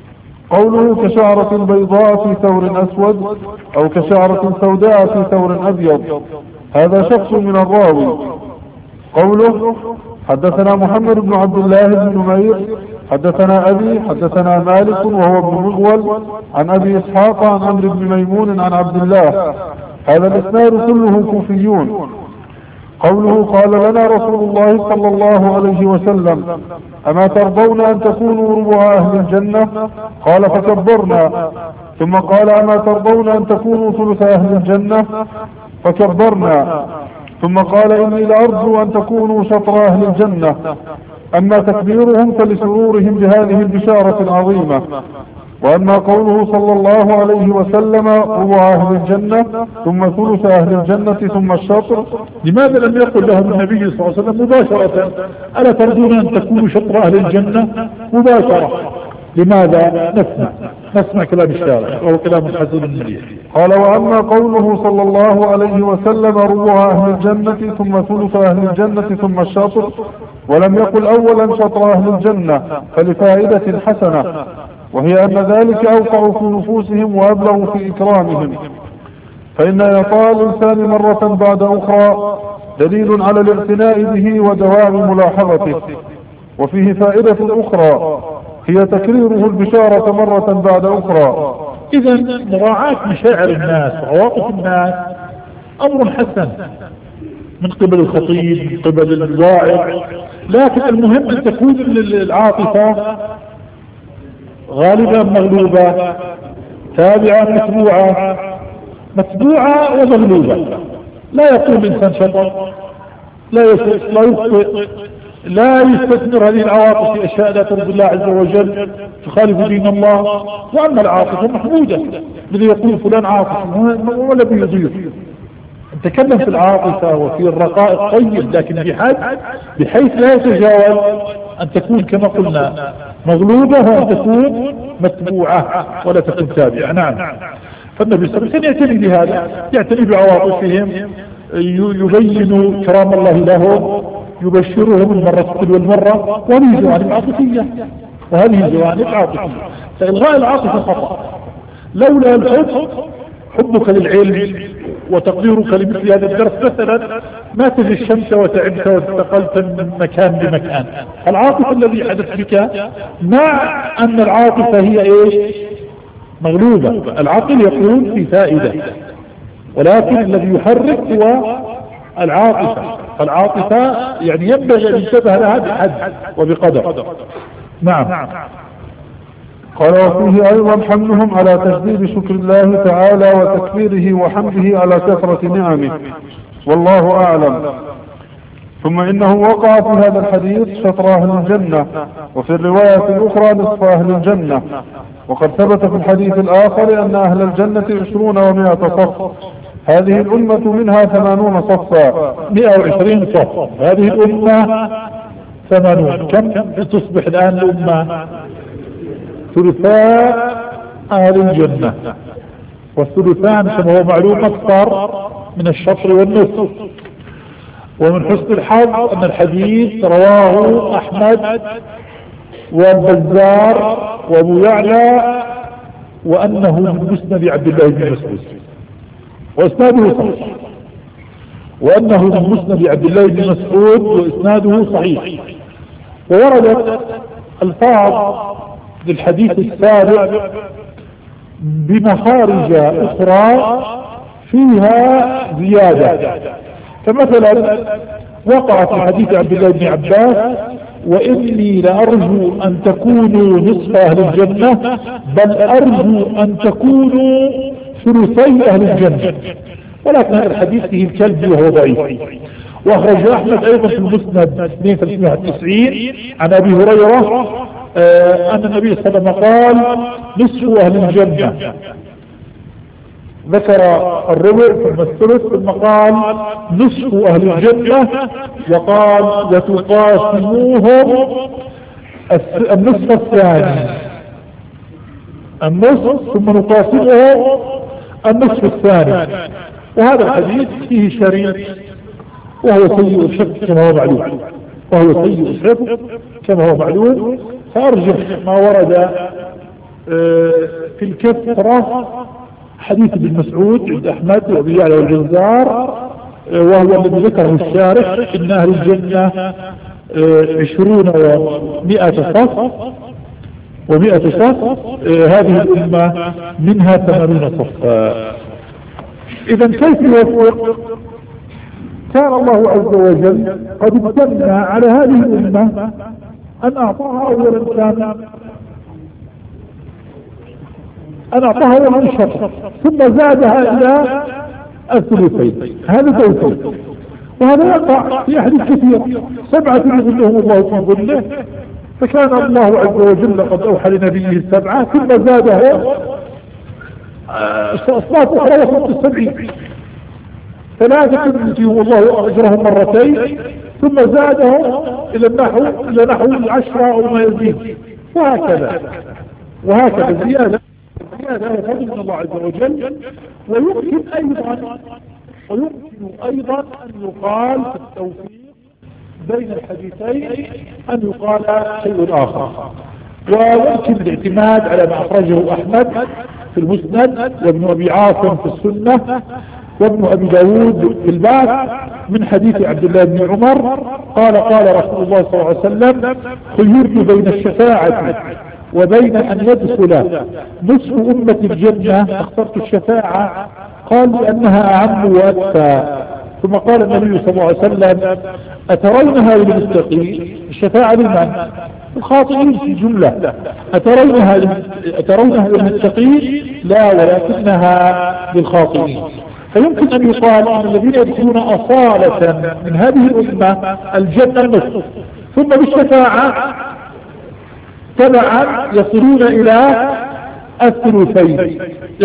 قوله كشعرة بيضاء في ثور أسود أو كشعرة سوداء في ثور أبيض، هذا شخص من الراوي. قوله حدثنا محمد بن عبد الله بن نمير حدثنا أبي حدثنا مالك وهو ابن مغول عن أبي إسحاق عن عمرو بن ميمون عن عبد الله. هذا الإسناد كله كوفيون. قوله قال لنا رسول الله صلى الله عليه وسلم: أما ترضون أن تكونوا ربع أهل الجنة؟ قال فكبرنا. ثم قال: أما ترضون أن تكونوا ثلث أهل الجنة؟ فكبرنا. ثم قال: إني لأرجو أن تكونوا شطر أهل الجنة. أما تكبيرهم فلسرورهم بهذه البشارة العظيمة. وأما قوله صلى الله عليه وسلم: ربع أهل الجنة ثم ثلث أهل الجنة ثم الشطر، لماذا لم يقل لهم النبي صلى الله عليه وسلم مباشرة: ألا ترجون أن تكونوا شطر أهل الجنة مباشرة؟ لماذا؟ نسمع كلام الشارع وهو كلام حسن مليح. قال: وأما قوله صلى الله عليه وسلم: ربع أهل الجنة ثم ثلث أهل الجنة ثم الشطر، ولم يقل أولا شطر أهل الجنة، فلفائدة حسنة، وهي أن ذلك أوقع في نفوسهم وأبلغ في إكرامهم. فإن إعطاء الإنسان مرة بعد أخرى دليل على الاعتناء به ودوام ملاحظته. وفيه فائدة أخرى هي تكريره البشارة مرة بعد أخرى. إذا مراعاة مشاعر الناس وعواطف الناس أمر حسن من قبل الخطيب، من قبل الواعظ، لكن المهم أن تكون العاطفة غالبا مغلوبة، تابعة متبوعة ومغلوبة. لا يقول الإنسان شطر، لا يخطئ، لا يستثمر هذه العواطف في أشياء لا ترضي الله عز وجل، تخالف دين الله. وأما العاطفة محمودة، الذي يقول فلان عاطف ولا بيضيف. نتكلم في العاطفة وفي الرقائق طيب، لكن بحيث لا يتجاوز أن تكون كما قلنا مغلوبة، وأن تكون متبوعة ولا تكون تابعة. نعم. فالنبي صلى الله عليه وسلم يعتني بهذا، يعتني بعواطفهم، يبين كرام الله لهم، يبشرهم المرة والمرة، وهذه جوانب عاطفية، فإلغاء العاطفة خطأ. لولا الحب، حبك للعلم وتقديرك لمثل هذا الدرس مثلا، ما تجي الشمس وتعبت وانتقلت من مكان لمكان. العاطفة الذي حدث بك، مع أن العاطفة هي إيش؟ مغلوبة. العقل يقول في فائدة، ولكن الذي يحرك هو العاطفة. فالعاطفة يعني ينبغي أن ينتبه لها بحد وبقدر. نعم. قال وفيه أيضا حملهم على تجديد شكر الله تعالى وتكبيره وحمده على كثرة نعمه، والله أعلم. ثم إنه وقع في هذا الحديث شطر أهل الجنة، وفي الرواية الأخرى نصف أهل الجنة. وقد ثبت في الحديث الآخر أن أهل الجنة 20 و100 صف، هذه الأمة منها 80 صفا. 120 صف، هذه الأمة 80. كم تصبح الآن الأمة؟ ثلثاء أهل الجنة، والثلثان كما هو معلوم أكثر من الشطر والنصف. ومن حسن الحظ أن الحديث رواه أحمد والبزار وأبو يعلى، وأنه من مسند عبد الله بن مسعود، وإسناده صحيح. وأنه من مسند عبد الله بن مسعود وإسناده صحيح. ووردت الفاظ للحديث السابق بمخارج أخرى فيها زيادة. فمثلا وقع في حديث عبد الله بن عباس: وإني لأرجو أن تكونوا نصف أهل الجنة، بل أرجو أن تكونوا ثلثي أهل الجنة. ولكن هذا الحديث فيه الكلب وهو ضعيف. وأخرج أحمد أيضا في المسند 2390 عن أبي هريرة أن النبي صلى الله عليه وسلم قال: نصف أهل الجنة. ذكر الربع ثم الثلث ثم قال نصف أهل الجنة، وقال: وتقاسموهم النصف الثاني، النصف ثم نقاسمه النصف الثاني. وهذا الحديث فيه شريط وهو سيء الحفظ كما هو معلوم، فأرجح ما ورد في الكثرة حديث ابن مسعود عند أحمد وأبي يعلى والبزار، وهو الذي ذكره الشارح: إن أهل الجنة 20 و100 صف، هذه الأمة منها 80 صفا. إذا كيف يوفق؟ كان الله عز وجل قد امتن على هذه الأمة أن أعطاها أولا شطر، ثم زادها إلى الثلثين. هذا توفيق، وهذا يقع في أحاديث كثير: 7 يظلهم الله في ظله. فكان الله عز وجل قد أوحى لنبيه 7، ثم زاده أصناف أخرى وصلت 70. 3 يؤتيهم الله أجرهم مرتين، ثم زادهم إلى نحو 10 أو ما يزيد، وهكذا زيادة وفضل من الله عز وجل. ويمكن أيضا أن يقال في التوفيق بين الحديثين أن يقال شيء آخر. ويمكن الاعتماد على ما أخرجه أحمد في المسند، وابن أبي عاصم في السنة، وابن أبي داود في الباب، من حديث عبد الله بن عمر قال: قال رسول الله صلى الله عليه وسلم: خيرت بين الشفاعة وبين أن يدخل نصف أمة الجنة، اخترت الشفاعة. قال: لأنها أعم وأكفى. ثم قال النبي صلى الله عليه وسلم: أترونها للمتقين؟ الشفاعة لمن؟ الخاطئين في جملة. أترونها للمتقين؟ لا، ولكنها للخاطئين. فيمكن أن يقال أن الذين يدخلون أصالة من هذه الأمة الجنة النصف، ثم بالشفاعة تبعا يصلون إلى الثلثين.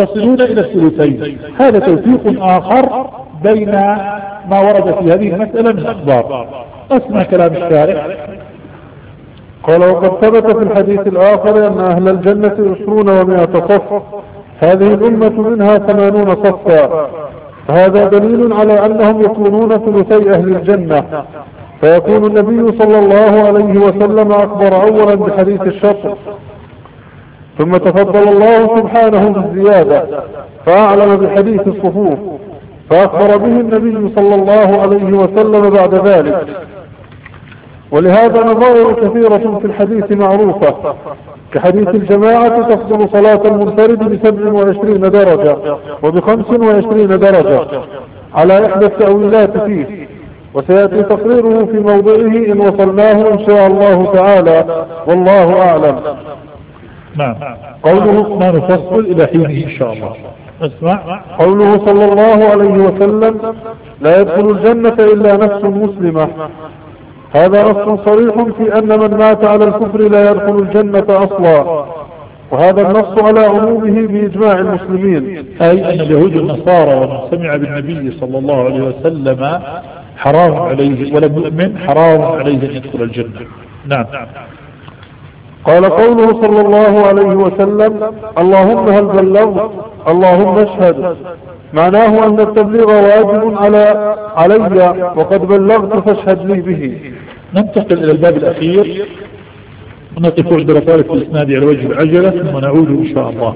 هذا توفيق آخر بين ما ورد في هذه المسألة من أخبار. أسمع كلام الشارع. قال: وقد ثبت في الحديث الآخر أن أهل الجنة 20 و100 صف، هذه الأمة منها 80 صفا. هذا دليل على أنهم يكونون ثلثي أهل الجنة، فيكون النبي صلى الله عليه وسلم أخبر أولا بحديث الشطر، ثم تفضل الله سبحانه بالزيادة فأعلم بحديث الصفوف، فأخبر به النبي صلى الله عليه وسلم بعد ذلك. ولهذا نظائر كثيرة في الحديث معروفة، كحديث الجماعة تفضل صلاة المنفرد ب27 درجة وب25 درجة على إحدى التأويلات فيه، وسيأتي تقريره في موضعه إن وصلناه إن شاء الله تعالى، والله أعلم. نعم. قوله ما نفصل إلى حينه إن شاء الله. اسمع قوله صلى الله عليه وسلم لا يدخل الجنة إلا نفس مسلمة، هذا نص صريح في أن من مات على الكفر لا يدخل الجنة أصلا، وهذا النص على عمومه بإجماع المسلمين، أي أن اليهود والنصارى ومن سمع بالنبي صلى الله عليه وسلم حرام عليه ولم يؤمن حرام عليه أن يدخل الجنة. نعم. قال قوله صلى الله عليه وسلم اللهم هل بلغت اللهم اشهد، معناه أن التبليغ واجب علي وقد بلغت فاشهد لي به. ننتقل إلى الباب الأخير ونقف عند رسالة الإسناد على وجه العجلة ثم نعود إن شاء الله.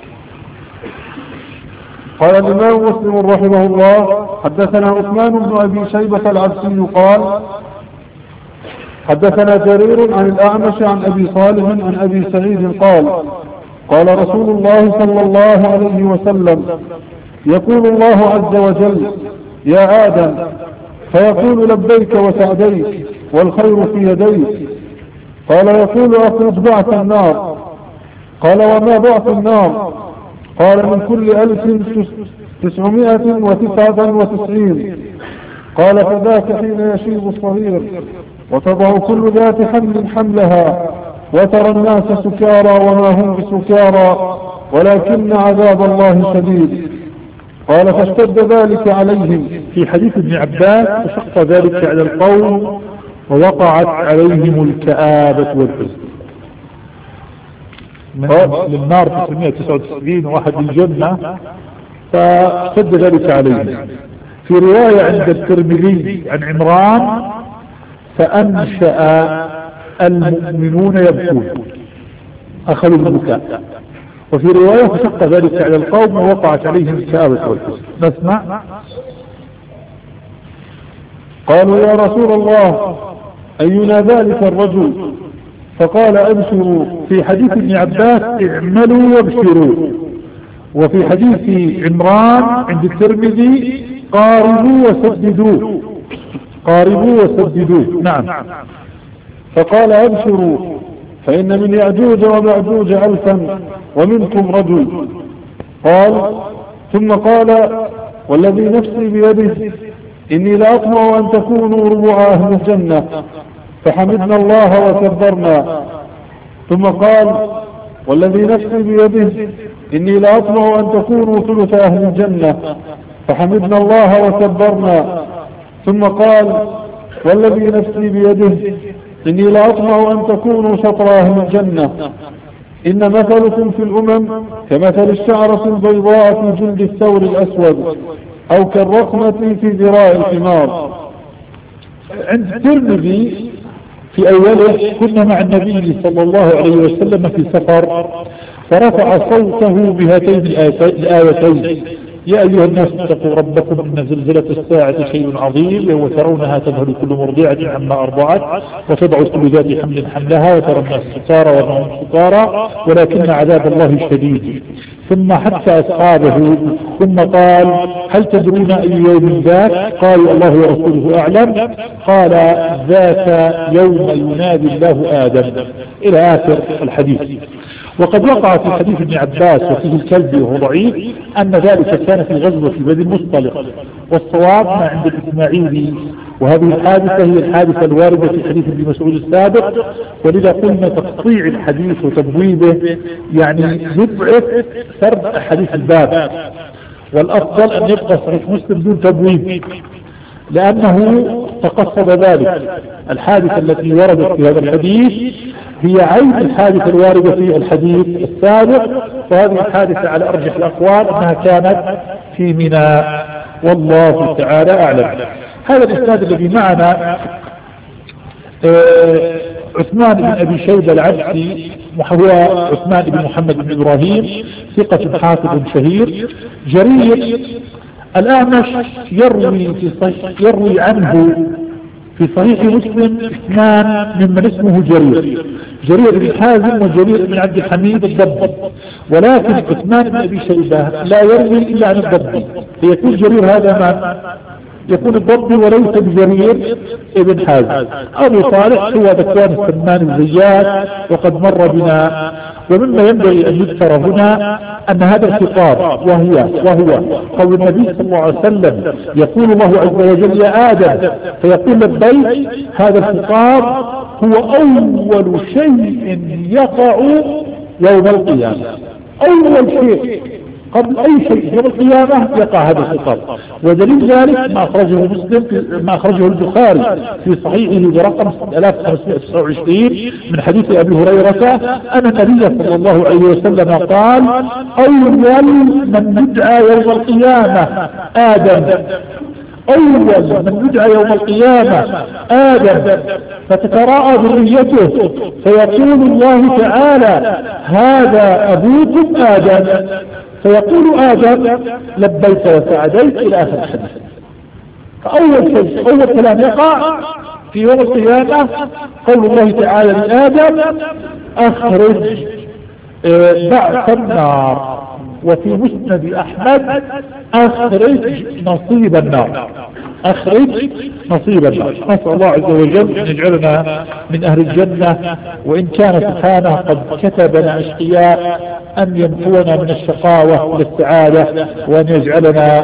قال الإمام مسلم رحمه الله حدثنا عثمان بن أبي شيبة العبسي قال حدثنا جرير عن الأعمش عن أبي صالح عن أبي سعيد قال قال رسول الله صلى الله عليه وسلم يقول الله عز وجل يا آدم، فيقول لبيك وسعديك والخير في يديك. قال يقول أخرج بعث النار. قال وما بعث النار؟ قال من كل 1999. قال فذاك حين يشيب الصغير وتضع كل ذات حمل حملها وترى الناس سكارى وما هم بسكارى ولكن عذاب الله شديد. قال فاشتد ذلك عليهم. في حديث ابن عباس فشق ذلك على القوم ووقعت عليهم الكآبة والحزن. للنار 999 وواحد للجنة فاشتد ذلك عليهم. في رواية عند الترمذي عن عمران فأنشأ المؤمنون يبكون أخذوا البكاء. وفي رواية فشق ذلك على القوم ووقعت عليهم الكآبة والحزن. نسمع. قالوا يا رسول الله أينا ذلك الرجل؟ فقال أبشروا. في حديث ابن عباس اعملوا وابشروا، وفي حديث عمران عند الترمذي قاربوا وسددوا. قاربوا وسددوا. نعم. فقال أبشروا فإن من يأجوج ومأجوج 1000 ومنكم رجل. قال ثم قال والذي نفسي بيده إني لأطمع أن تكونوا ربع أهل الجنة، فحمدنا الله وكبرنا. ثم قال والذي نفسي بيده إني لأطمع أن تكونوا ثلث أهل الجنة، فحمدنا الله وكبرنا. ثم قال والذي نفسي بيده إني لأطمع أن تكونوا شطر أهل الجنة. إن مثلكم في الأمم كمثل الشعرة البيضاء في جلد الثور الأسود أو كالرقمة في ذراع الحمار. عند الترمذي في أوله كنا مع النبي صلى الله عليه وسلم في سفر فرفع صوته بهاتين الآيتين يا أيها الناس اتقوا ربكم إن زلزلة الساعة شيء عظيم يوم ترونها تذهل كل مرضعة عما أرضعت وتضع كل ذات حمل حملها وترى الناس سكارى وما هم سكارى ولكن عذاب الله شديد. ثم حتى أصحابه ثم قال هل تدرون أي يوم ذاك؟ قالوا الله ورسوله أعلم. قال ذاك يوم ينادي الله آدم إلى آخر الحديث. وقد وقع في حديث ابن عباس وفيه الكلب وهو ضعيف أن ذلك كان في غزوة بني المصطلق، والصواب ما عند الإسماعيلي. وهذه الحادثة هي الحادثة الواردة في حديث ابن مسعود السابق، ولذا قلنا تقطيع الحديث وتبويبه يعني يضعف سرد أحاديث الباب، والأفضل أن يبقى صحيح مسلم دون تبويب لأنه تقصد ذلك. الحادثة التي وردت في هذا الحديث هي عين الحادثة الواردة في الحديث السابق، وهذه الحادثة على أرجح الأقوال أنها كانت في منى، والله تعالى أعلم. هذا الإسناد الذي معنا عثمان بن أبي شيبة العبسي وهو عثمان بن محمد بن إبراهيم ثقة حافظ شهير. جرير الأعمش يروي عنه في صحيح مسلم اثنان ممن اسمه جرير بن حازم وجرير بن عبد الحميد الضبي، ولكن عثمان بن أبي شيبة لا يروي إلا عن الضبي، فيكون جرير هذا يكون الضبي وليس بجرير ابن حازم. أبو صالح هو ذكوان السمان الزيات وقد مر بنا. ومما ينبغي أن يذكر هنا أن هذا الخطاب وهو قول النبي صلى الله عليه وسلم يقول الله عز وجل يا آدم فيقول لبيك، هذا الخطاب هو أول شيء يقع يوم القيامة. أول شيء قبل أي شيء يوم القيامة يقع هذا الخطاب. ودليل ذلك ما أخرجه البخاري في صحيحه برقم 1529 من حديث أبي هريرة أن النبي صلى الله عليه وسلم قال أول من يدعى يوم القيامة آدم، أول من يدعى يوم القيامة آدم فتتراءى ذريته فيقول الله تعالى هذا أبوكم آدم، فيقول آدم لبيك وسعديك إلى آخر الحديث. فأول شيء أول كلام يقع في يوم القيامة قول الله تعالى لآدم أخرج بعث النار. وفي مسند أحمد أخرج نصيب النار، أخرج نصيب النار. نسأل الله عز وجل أن يجعلنا من أهل الجنة، وإن كان سبحانه قد كتبنا أشقياء أن ينقونا من الشقاوة إلى السعادة، وأن يجعلنا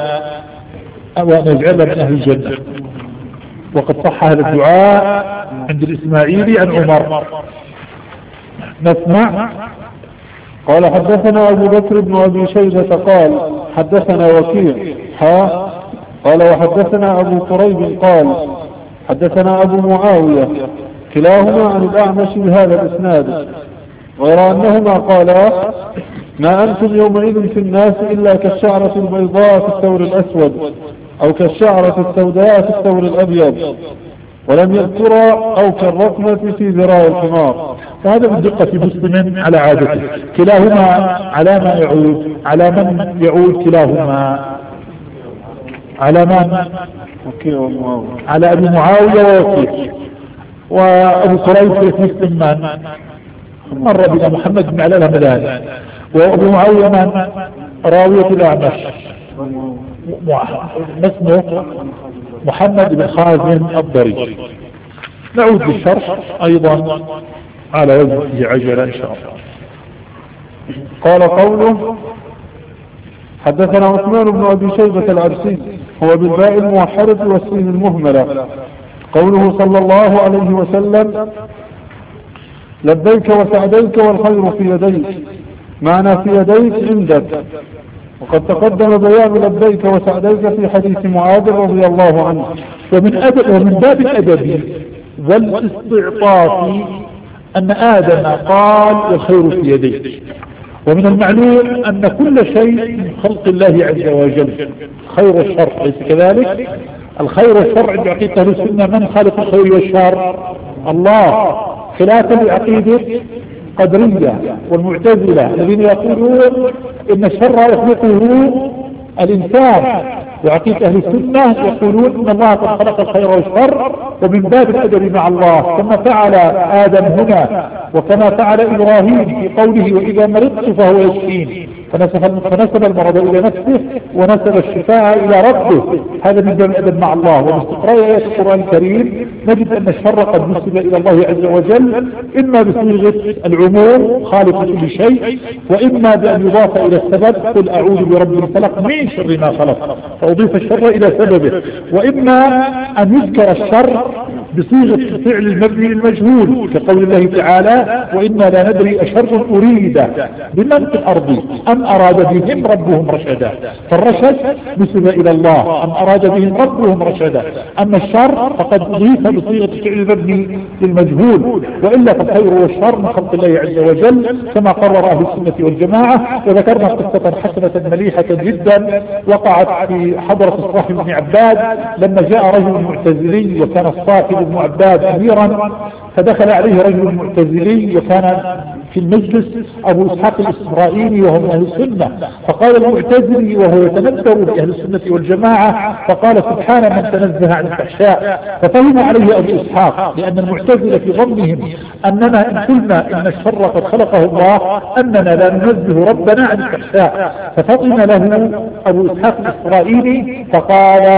من أهل الجنة. وقد صح هذا الدعاء عند الإسماعيلي عن عمر. نسمع. قال حدثنا أبو بكر بن أبي شيبة قال حدثنا وكيع قال وحدثنا أبو قريب قال حدثنا أبو معاوية كلاهما عن الأعمش بهذا الإسناد، غير أنهما قالا ما أنتم يومئذ في الناس إلا كالشعرة البيضاء في الثور الأسود أو كالشعرة السوداء في الثور الأبيض، ولم يذكر أو كالرقمة في ذراع الحمار. فهذا بالدقة مسلم على عادته. كلاهما على ما يعود، على من يعود كلاهما؟ على من؟ على أبي معاوية ووكيع. وأبو قريب في مسلم من؟ مر بنا محمد بن علاء الهمداني. وأبو معاوية من؟ راوية الأعمش اسمه محمد بن خازن الضرير. نعود للشرح أيضا على وجهه عجلة إن شاء الله. قال قوله حدثنا عثمان بن أبي شيبة العرسي هو بالباء الموحدة والسين المهملة. قوله صلى الله عليه وسلم لبيك وسعديك والخير في يديك، معنى في يديك عندك. وقد تقدم بيان لبيك وسعديك في حديث معاذ رضي الله عنه. ومن باب الأدب والاستعطاف أن آدم قال والخير في يديك. ومن المعلوم أن كل شيء من خلق الله عز وجل خير والشر، ليس كذلك؟ الخير والشر عند عقيدة أهل السنة من خالق الخير والشر؟ الله، خلافا لعقيدة قدرية والمعتزلة الذين يقولون إن الشر يخلقه الإنسان. وعقيدة أهل السنة يقولون إن الله قد خلق الخير والشر، ومن باب الأدب مع الله كما فعل آدم هنا وكما فعل إبراهيم في قوله وإذا مرضت فهو يشفين، فنسب المرض إلى نفسه ونسب الشفاء إلى ربه. هذا من باب الأدب مع الله. وباستقراء آيات القرآن الكريم نجد أن الشر قد نسب إلى الله عز وجل إما بصيغة العموم خالق كل شيء، وإما بأن يضاف إلى السبب قل أعوذ برب الفلق من شر ما خلق فأضيف الشر إلى سببه، وإما أن يذكر الشر بصيغة الفعل المبني للمجهول كقول الله تعالى وإنا لا ندري أشر أريد بمن في الأرض أم أراد بهم ربهم رشدا. فالرشد نسب إلى الله، أم أراد بهم ربهم رشدا. أما الشر فقد أضيف بصيغة الفعل المبني للمجهول، وإلا فالخير والشر من خلق الله عز وجل كما قرر أهل السنة والجماعة. وذكرنا قصة حسنة مليحة جدا وقعت في حضرة الصاحب بن عباد لما جاء رجل معتزلي وكان الصاحب بن عباد أميرا، فدخل عليه رجل معتزلي وكان في المجلس أبو إسحاق الإسرائيلي وهو من أهل السنة، فقال المعتزلي وهو يتنذر بأهل السنة والجماعة فقال سبحان من تنزه عن الفحشاء. ففهم عليه أبو إسحاق لأن المعتزلة في ظنهم أننا إن قلنا إن الشر قد خلقه الله أننا لا ننزه ربنا عن الفحشاء. ففطن له أبو إسحاق الإسرائيلي فقال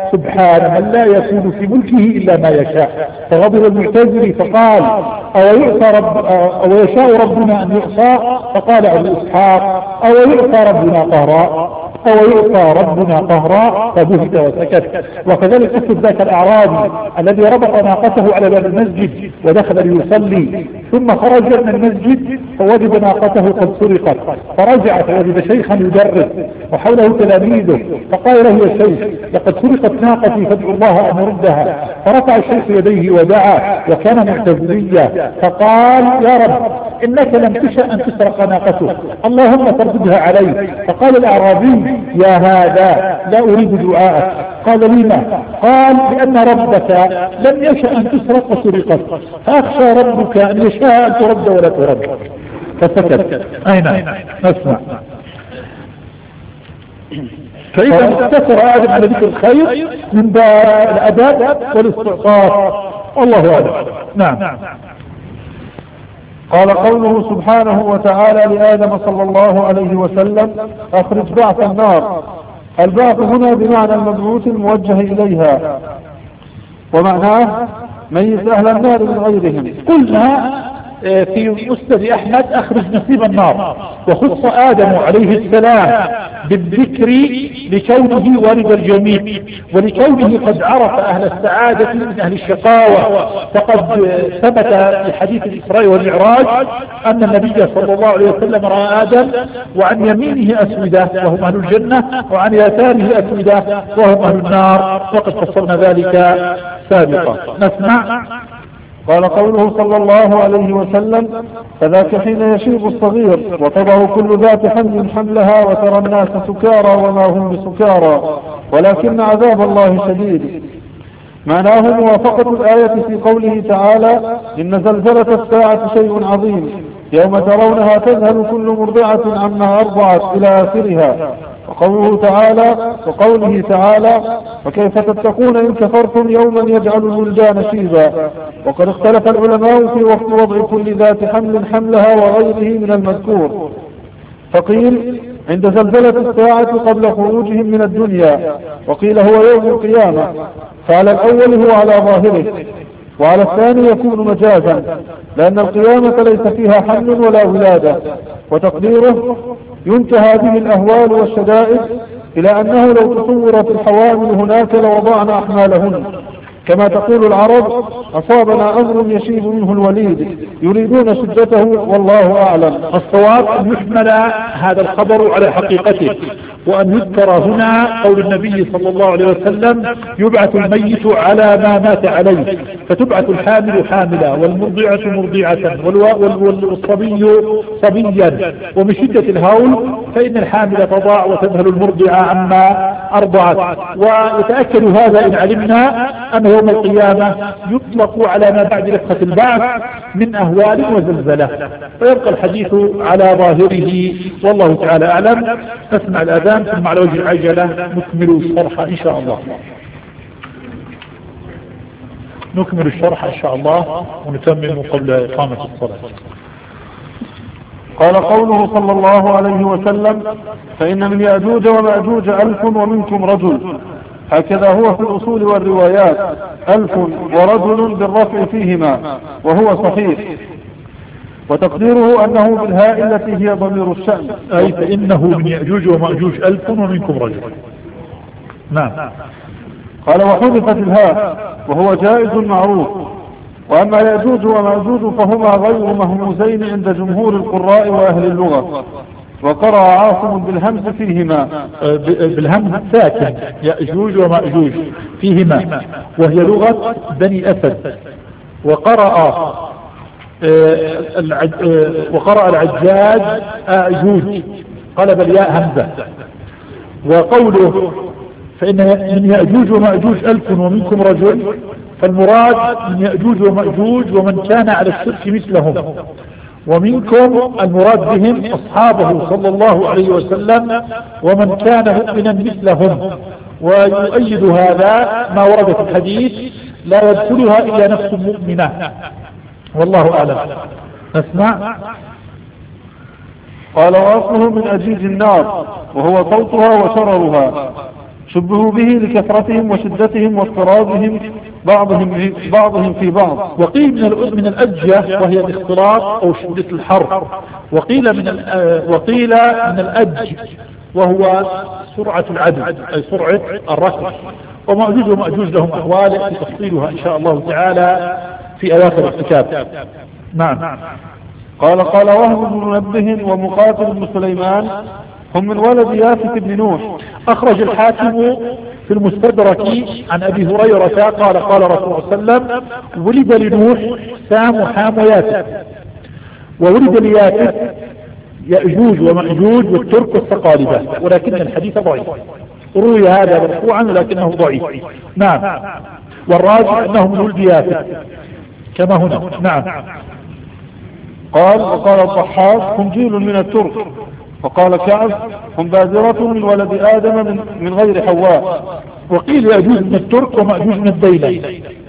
سبحان من لا يكون في ملكه إلا ما يشاء. فغضب المعتزلي فقال أو يشاء ربنا أن يعصى؟ فقال أبو إسحاق أو يعصى ربنا قهرا فبهت وسكت. وكذلك قصة ذاك الأعرابي الذي ربط ناقته على باب المسجد ودخل يصلي، ثم خرج من المسجد فوجد ناقته قد سرقت، فرجع فوجد شيخا يدرس وحوله تلاميذه، فقال له يا شيخ لقد سرقت ناقتي فادعو الله أن يردها. فرفع الشيخ يديه ودعا وكان معتزليا، فقال يا رب إنك لم تشأ أن تسرق ناقته، اللهم فرددها علي. فقال الأعرابي يا هذا لا أريد دعاءك. قال لما؟ قال لأن ربك لم يشأ أن تسرق وسرقت، فأخشى ربك أن يشاء أن ترد ولا ترد. فسكت. أين نسمع. فإذا اقتصر آدم على ذكر الخير من باب الأدب والاستعطاف، والله أعلم. نعم. قال قوله سبحانه وتعالى لآدم صلى الله عليه وسلم أخرج بعث النار. البعث هنا بمعنى المبعوث الموجه إليها، ومعناه ميز أهل النار من غيرهم. قلنا في مسند أحمد أخرج نصيب النار، وخص آدم عليه السلام بالذكر لكونه والد الجميع، ولكونه قد عرف أهل السعادة من أهل الشقاوة. فقد ثبت في حديث الإسراء والمعراج أن النبي صلى الله عليه وسلم رأى آدم وعن يمينه أسودة وهم أهل الجنة، وعن يساره أسودة وهم أهل النار، وقد فصلنا ذلك سابقا. نسمع. قال قوله صلى الله عليه وسلم فذاك حين يشيب الصغير وتضع كل ذات حمل حملها وترى الناس سكارى وما هم بسكارى ولكن عذاب الله شديد. معناه موافقة الآية في قوله تعالى إن زلزلة الساعة شيء عظيم يوم ترونها تذهل كل مرضعة عما أرضعت إلى آخرها. وقوله تعالى وكيف تتقون إن كفرتم يوما يجعل الولدان شيبا. وقد اختلف العلماء في وقت وضع كل ذات حمل حملها وغيره من المذكور، فقيل عند زلزلة الساعة قبل خروجهم من الدنيا، وقيل هو يوم القيامة. فعلى الأول هو على ظاهره، وعلى الثاني يكون مجازا لأن القيامة ليس فيها حمل ولا ولادة. وتقديره ينتهى به الأهوال والشدائد إلى أنه لو تصورت الحوامل هناك لوضعنا أحمالهن، كما تقول العرب أصابنا أمر يشيب منه الوليد يريدون شدته والله أعلم. الصواب أن يحمل هذا الخبر على حقيقته، وأن يذكر هنا قول النبي صلى الله عليه وسلم يبعث الميت على ما مات عليه، فتبعث الحامل حاملا والمرضعة مرضعة والصبي صبيا. ومن شدة الهول فإن الحامل تضاع وتذهل المرضعة عما أرضعت. ويتأكد هذا إن علمنا أن يوم القيامة يطلق على ما بعد نفخة البعث من أهوال وزلزلة، فيبقى الحديث على ظاهره والله تعالى أعلم. نسمع الأذان ثم على وجه العجلة نكمل الشرح إن شاء الله. نكمل الشرح إن شاء الله ونتمم قبل إقامة الصلاة. قال قوله صلى الله عليه وسلم فإن من يأجوج ومأجوج 1000 ومنكم رجل. هكذا هو في الأصول والروايات 1000 ورجل بالرفع فيهما وهو صحيح. وتقديره أنه بالهاء التي هي ضمير الشأن، أي فإنه من يأجوج ومأجوج 1000 ومنكم رجل. نعم. قال وحذفت الهاء وهو جائز معروف. وأما يأجوج ومأجوج فهما غير مهموزين عند جمهور القراء وأهل اللغة. وقرأ عاصم بالهمز فيهما بالهمز ساكن يأجوج ومأجوج فيهما وهي لغة بني أسد. وقرأ العجاج أعجوج قلب الياء همزة. وقوله فإن من يأجوج ومأجوج 1000 ومنكم رجل، فالمراد من يأجوج ومأجوج ومن كان على الشرك مثلهم، ومنكم المراد بهم أصحابه صلى الله عليه وسلم ومن كان مؤمنا مثلهم. ويؤيد هذا ما ورد في الحديث لا يدخلها إلا نفس مؤمنة والله أعلم. نسمع. قال وأصله من أجيج النار وهو صوتها وشررها. شبهوا به لكثرتهم وشدتهم واضطرابهم بعضهم في بعض. وقيل من الأجة وهي الاختلاط أو شدة الحر، وقيل من الأج وهو سرعة العدو أي سرعة الركض. ومأجوج ومأجوج لهم أحوال تفصيلها إن شاء الله تعالى في أواخر الكتاب. نعم. قال وهب بن منبه ومقاتل بن سليمان هم من ولد يافث بن نوح. أخرج الحاكم في المستدرك عن أبي هريرة قال رسول الله صلى الله عليه وسلم: ولد لنوح سام وحام ويافث، وولد ليافث يأجوج ومأجوج والترك والثقالبة، ولكن الحديث ضعيف. روي هذا مرفوعا ولكنه ضعيف. نعم. والراجح أنه من ولد يافث كما هنا. نعم. وقال الضحاك هم جيل من الترك. وقال كعب هم بادرة من ولد آدم من غير حواء. وقيل يأجوج من الترك ومأجوج من الديلة.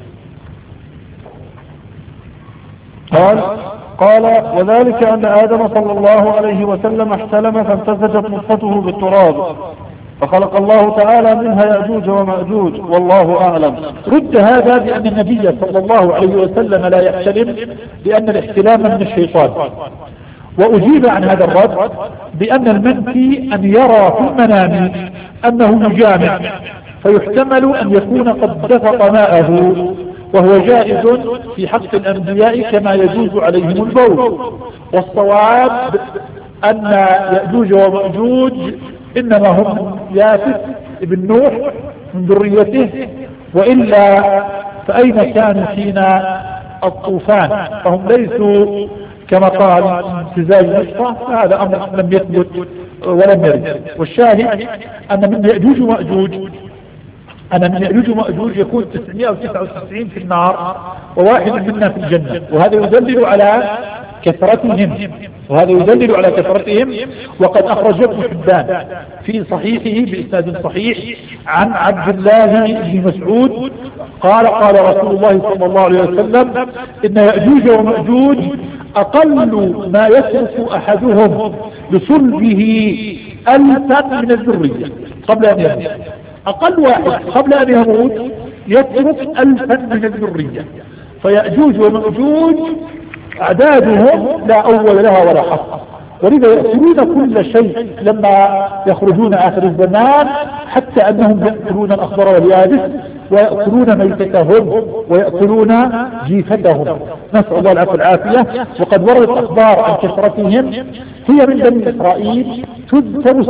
قال وذلك أن آدم صلى الله عليه وسلم احتلم فامتزجت نطفته بالتراب، فخلق الله تعالى منها يأجوج ومأجوج، والله أعلم. رد هذا بأن النبي صلى الله عليه وسلم لا يحتلم لأن الاحتلام من الشيطان، وأجيب عن هذا الرد بأن المنفي أن يرى في المنام أنه يجامع، فيحتمل أن يكون قد دفق ماءه، وهو جائز في حق الأنبياء كما يجوز عليهم البول. والصواب أن يأجوج ومأجوج إنما هم يافث ابن نوح من ذريته، وإلا فأين كانوا حين الطوفان؟ فهم ليسوا كما قال امتزاج نطفة، فهذا أمر لم يثبت ولم يرد. والشاهد أن من يأجوج ومأجوج يكون 999 في النار وواحد منا في الجنة، وهذا يدلل على كثرتهم. وقد أخرج ابن حبان في صحيحه بإسناد صحيح عن عبد الله بن مسعود قال رسول الله صلى الله عليه وسلم: إن يأجوج ومأجوج أقل ما يترك أحدهم لصلبه 1000 من الذرية قبل أن يموت. أقل واحد قبل أن يموت يترك 1000 من الذرية. فيأجوج ومأجوج أعدادهم لا أول لها ولا حصر، ولذا يأكلون كل شيء لما يخرجون آخر الزمان، حتى أنهم يأكلون الأخضر واليابس، ويأكلون ميتتهم، ويأكلون جيفتهم، نسأل الله العفو والعافية. وقد وردت أخبار عن كثرتهم، هي من بني إسرائيل تذكر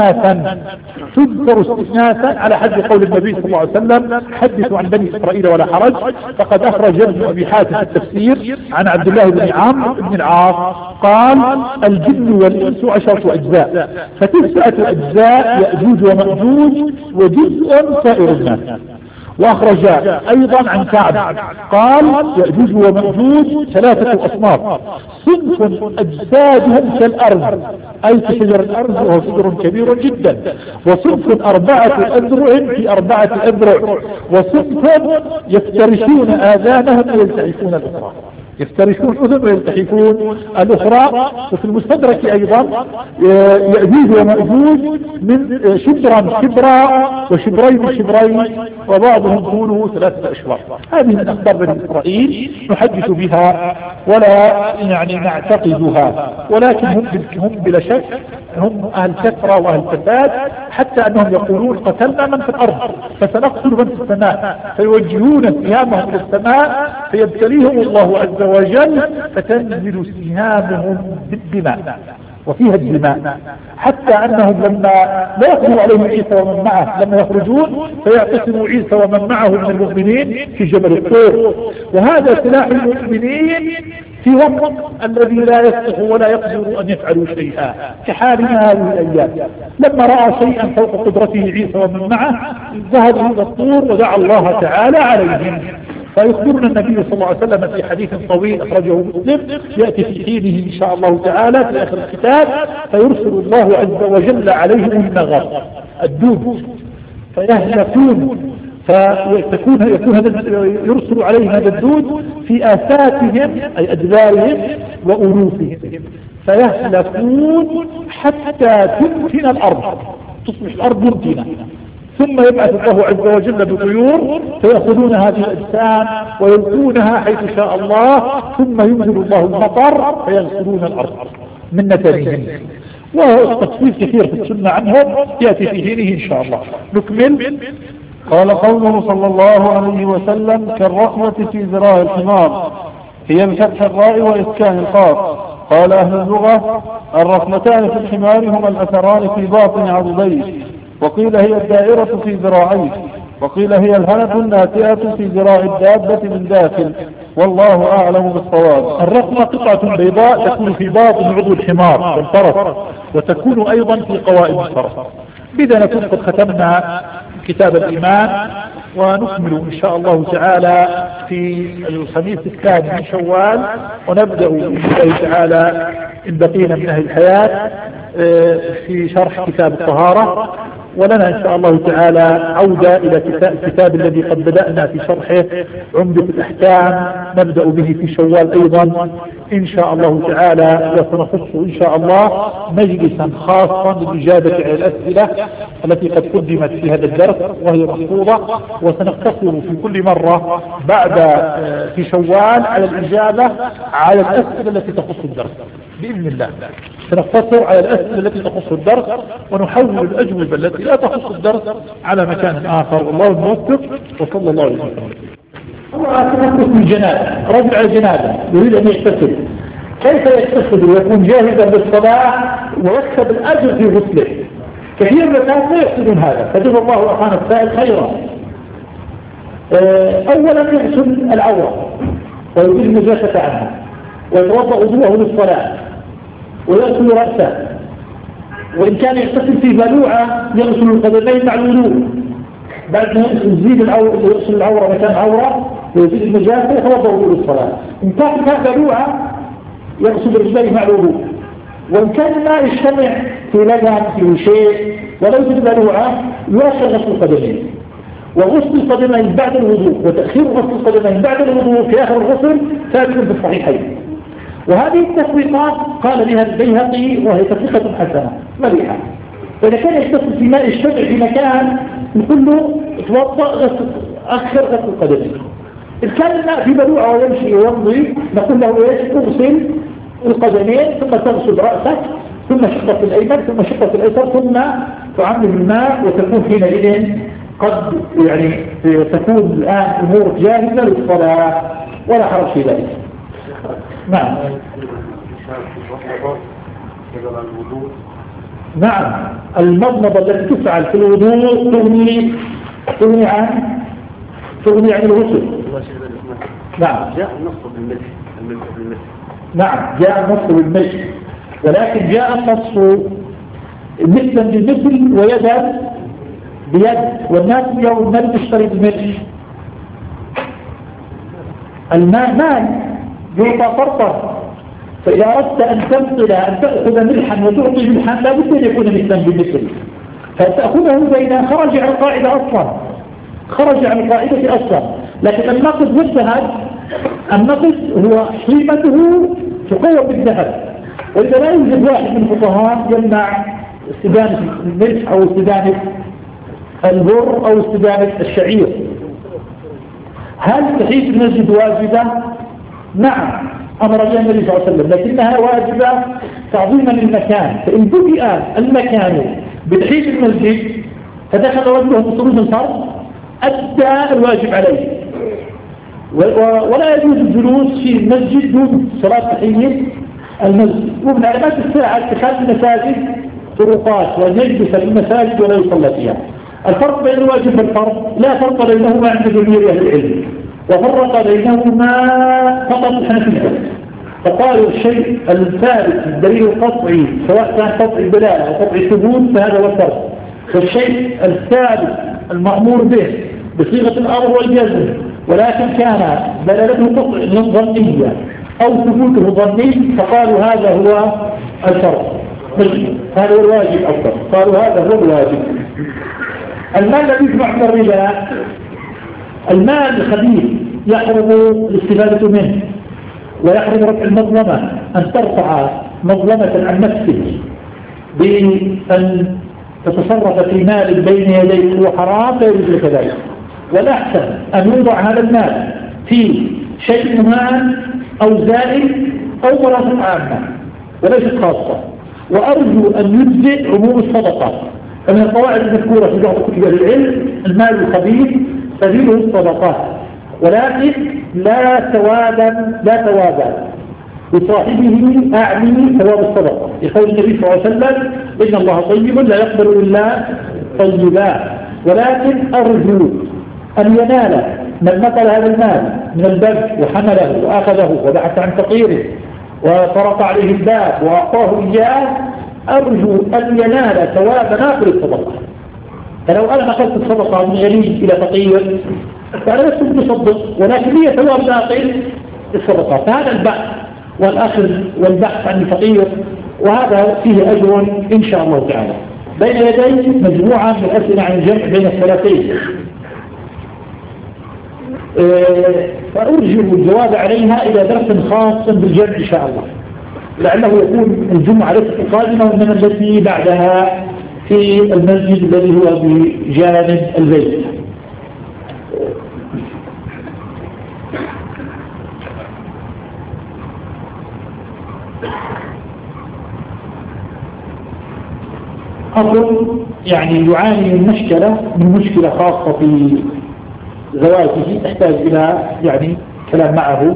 استثناثا على حد قول النبي صلى الله عليه وسلم: حدثوا عن بني إسرائيل ولا حرج. فقد أخرج ابن أبي حاتم في التفسير عن عبد الله بن عمرو بن العاص قال: الجن والإنس 10 أجزاء، ف9 أجزاء يأجوج ومأجوج، وجزء سائر الناس. وأخرج أيضا عن كعب قال: يأجوج ومأجوج 3 أصناف: صنف أجسادهم كالأرض أي كشجر الأرض وهو شجر كبير جدا، وصنف 4 أذرع في 4 أذرع، وصنف يفترشون آذانهم ويلتحفون الأخرى، يفترشون أذن ويلتحفون الأخرى. وفي المستدرك أيضا يأجوج ومأجوج من شبرا وشبرين وبعضهم طوله 3 أشواط. هذه من أخبار بني إسرائيل نحدث بها ولا نعتقدها، ولكن هم بلا شك هم أهل كثرة وأهل فساد، حتى أنهم يقولون: قتلنا من في الأرض فسنقتل من في السماء، فيوجهون سهامهم إلى السماء فيبتليهم الله عز وجل فتنزل سهامهم بالدماء وفيها الدماء، حتى أنهم لما لا يقدر عليهم عيسى ومن معه لما يخرجون فيعتصموا عيسى ومن معه من المؤمنين في جبل الطور. وهذا سلاح المؤمنين في وقت الذي لا يستطيع ولا يقدر أن يفعلوا شيئا، كحالنا هذه الأيام. لما رأى شيئا فوق قدرته عيسى ومن معه ذهبوا إلى الطور ودعا الله تعالى عليهم. فيخبرنا النبي صلى الله عليه وسلم في حديث طويل أخرجه مسلم يأتي في حينه إن شاء الله تعالى في آخر الكتاب: فيرسل الله عز وجل عليهم النغر الدود فيهلكون، يكون يرسل عليهم هذا الدود في آفاتهم أي أدبارهم وأنوفهم، فيهلكون حتى تمتن الأرض، تصبح الأرض ممتنة، ثم يبعث الله عز وجل بطيور فيأخذون هذه الأجسام ويلقونها حيث شاء الله، ثم ينزل الله المطر فيغسلون الأرض من نتنهم. والتفصيل كثير في السنة عنهم يأتي في دينه إن شاء الله. نكمل. قال قوله صلى الله عليه وسلم كالرحمة في ذراع الحمار، هي بفتح الراء وإسكان القاف. قال أهل اللغة الرحمتان في الحمار هما الأثران في باطن عضديه، وقيل هي الدائرة في ذراعيه، وقيل هي الهنة الناتئة في ذراع الدابة من داخل، والله أعلم بالصواب. الرحمة قطعة بيضاء تكون في باطن عضو الحمار والفرس، وتكون أيضا في قوائم الفرس. بذا نكون قد ختمنا كتاب الإيمان، ونكمل إن شاء الله تعالى في الخميس الثاني من شوال، ونبدأ بإذن الله تعالى إن بقينا من أهل الحياة في شرح كتاب الطهارة. ولنا إن شاء الله تعالى عودة إلى الكتاب الذي قد بدأنا في شرحه عمدة الأحكام، نبدأ به في شوال أيضا إن شاء الله تعالى، وسنخص إن شاء الله مجلسا خاصا للإجابة على الأسئلة التي قد قدمت في هذا الدرس وهي محفوظة، وسنقتصر في كل مرة بعد في شوال على الإجابة على الأسئلة التي تخص الدرس بإذن الله. سنقتصر على الأسئلة التي تخص الدرس، ونحول الأجوبة التي لا تخص الدرس على مكان آخر. والله الموفق، وصلى الله عليه وسلم. تنفس من جنابه، رجل على جنابه يريد أن يغتسل، كيف يغتسل ويكون جاهزا للصلاة ويكسب الأجر في غسله؟ كثير من الناس لا يقصدون هذا، فجزا الله أخانا السائل خيرا. أولا يغسل العورة ويزيل النجاسة عنها، ويتوضأ وضوءه للصلاة، ويغسل رأسه، وإن كان يغتسل في بلوعة يغسل القدمين مع الوضوء. بعد ما يزيد يغسل العورة مكان عورة ويزيد النجاسة يتوضأ وضوء للصلاة. إن كان بلوعة يغسل رجليه مع الوضوء. وإن كان لا يجتمع في لجن في شيء ولا يوجد بلوعة يؤخر غسل القدمين. وغسل القدمين بعد الوضوء وتأخير غسل القدمين بعد الوضوء في آخر الغسل ثابت في الصحيحين. وهذه التفريقات قال بها البيهقي وهي تفريقة حسنة مليحة. فإذا كان يغتسل في ماء يجتمع في مكان نقول له توضأ أخر غسل القدمين. إن كان الماء في بلوعة ويمشي ويمضي نقول له ايش؟ اغسل القدمين ثم تغسل رأسك ثم شقة الأيمن ثم شقة الأيسر ثم تعمل الماء، وتكون حينئذ قد يعني تكون الآن أمورك جاهزة للصلاة ولا حرج في ذلك. نعم. نعم، المضمضة التي تفعل في الوضوء تغني عن الغسل. نعم. جاء النص بالملح. نعم جاء النص بالملح، ولكن جاء النص مثلا بالمثل ويدا بيد، والناس اليوم ما تشتري بالملح. الماء مال يعطى فرطا، فإذا أردت أن تمثل أن تأخذ ملحا وتعطي ملحا لا بد أن يكون مثلا بمثل، فتأخذه بين خرج عن القاعدة أصلا، خرج عن القاعدة أصلا. لكن النقد والذهب، النقد هو قيمته تقوى بالذهب، وإذا لا يوجد واحد من الفقهاء يمنع استدانة الملح أو استدانة البر أو استدانة الشعير. هل تحيط المسجد واجبة؟ نعم، أمر بها النبي صلى الله عليه وسلم، لكنها واجبة تعظيما للمكان. فإن بدأ المكان بتحيط المسجد فدخل رجله بصروف الفرض أدى الواجب عليه، ولا يجوز الجلوس في المسجد دون صلاة تحية المسجد. ومن علامات الساعة اتخاذ المساجد طرقات، وأن يجلس في المساجد ولا يصلى فيها. الفرق بين الواجب والفرض لا فرق بينهما عند جميع أهل العلم، وفرق بينهما فقط الحنفية، فقالوا الشيء الثابت الدليل القطعي سواء كان قطع الدلالة أو قطع الثبوت فهذا هو الفرق. والشيء الثابت المأمور به بصيغة الأمر والجزم ولكن كان دلالته قطع ظنية أو ثبوته ظني فقالوا هذا هو الفرق، هذا هو الواجب أكثر، قالوا هذا هو الواجب. المال الذي يجمع من الربا، المال الخبيث يحرم الاستفادة منه، ويحرم رفع المظلمة، أن ترفع مظلمة عن نفسك بأن تتصرف في مال بين يديك هو حرام لا يجوز لك ذلك. والأحسن أن يوضع هذا المال في شيء مال أو زائد أو مرافق عامة وليست خاصة. وأرجو أن يجزئ عموم الصدقات. فمن القواعد المذكورة في بعض كتب العلم المال الخبيث سبيله الصدقات، ولكن لا ثوابا لصاحبه أعني ثواب الصدقة، يقول النبي صلى الله عليه وسلم إن الله طيب لا يقبل إلا طيبا. ولكن أرجو أن ينال من نقل هذا المال من البر وحمله وأخذه وبحث عن فقيره وطرق عليه الباب وأعطاه إياه، أرجو أن ينال ثواب ناقل الصدقة. فلو أنا نقلت الصدقة من غني إلى فقير فأنا لست متصدق، ولكن لي ثواب ناقل الصدقة. فهذا البحث والأخذ والبحث عن الفقير، وهذا فيه أجر إن شاء الله تعالى. بين يدي مجموعة من الأسئلة عن الجمع بين الثلاثين، فأرجو الجواب عليها إلى درس خاص بالجمع إن شاء الله، لعله يكون الجمعة ليست القادمة وإنما التي بعدها في المسجد الذي هو بجانب البيت. أقول يعني يعاني من مشكلة خاصة في زواجه تحتاج إلى يعني كلام معه.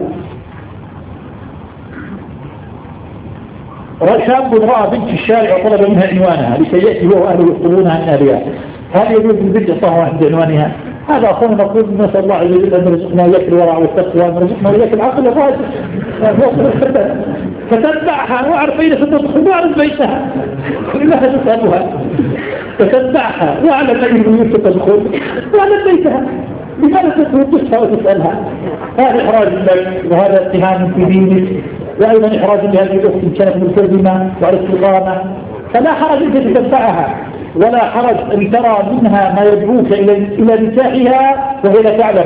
شاب رأى بنت في الشارع وطلب منها عنوانها لكي يأتي هو وأهله يطلبونها من أهلها، هل يجوز البنت يعطاها واحد عنوانها؟ هذا أخونا نقول نسأل الله عز وجل أن رزقنا وإياك الورع والتقوى وأن رزقنا وإياك العقل الراجح. فتتبعها وأعرف أين ستدخل وأعرف بيتها لماذا تسألها؟ فتتبعها وأعلم أين بيوت تدخل وأعلم بيتها لماذا تتوقفها وتسألها؟ هذا إحراج لك وهذا اتهام في دينك، وأيضا إحراج لهذه الأخت إن كانت ملتزمة وعلى استقامة. فلا حرج أن تتبعها ولا حرج أن ترى منها ما يدعوك إلى نكاحها وهي لا تعلم،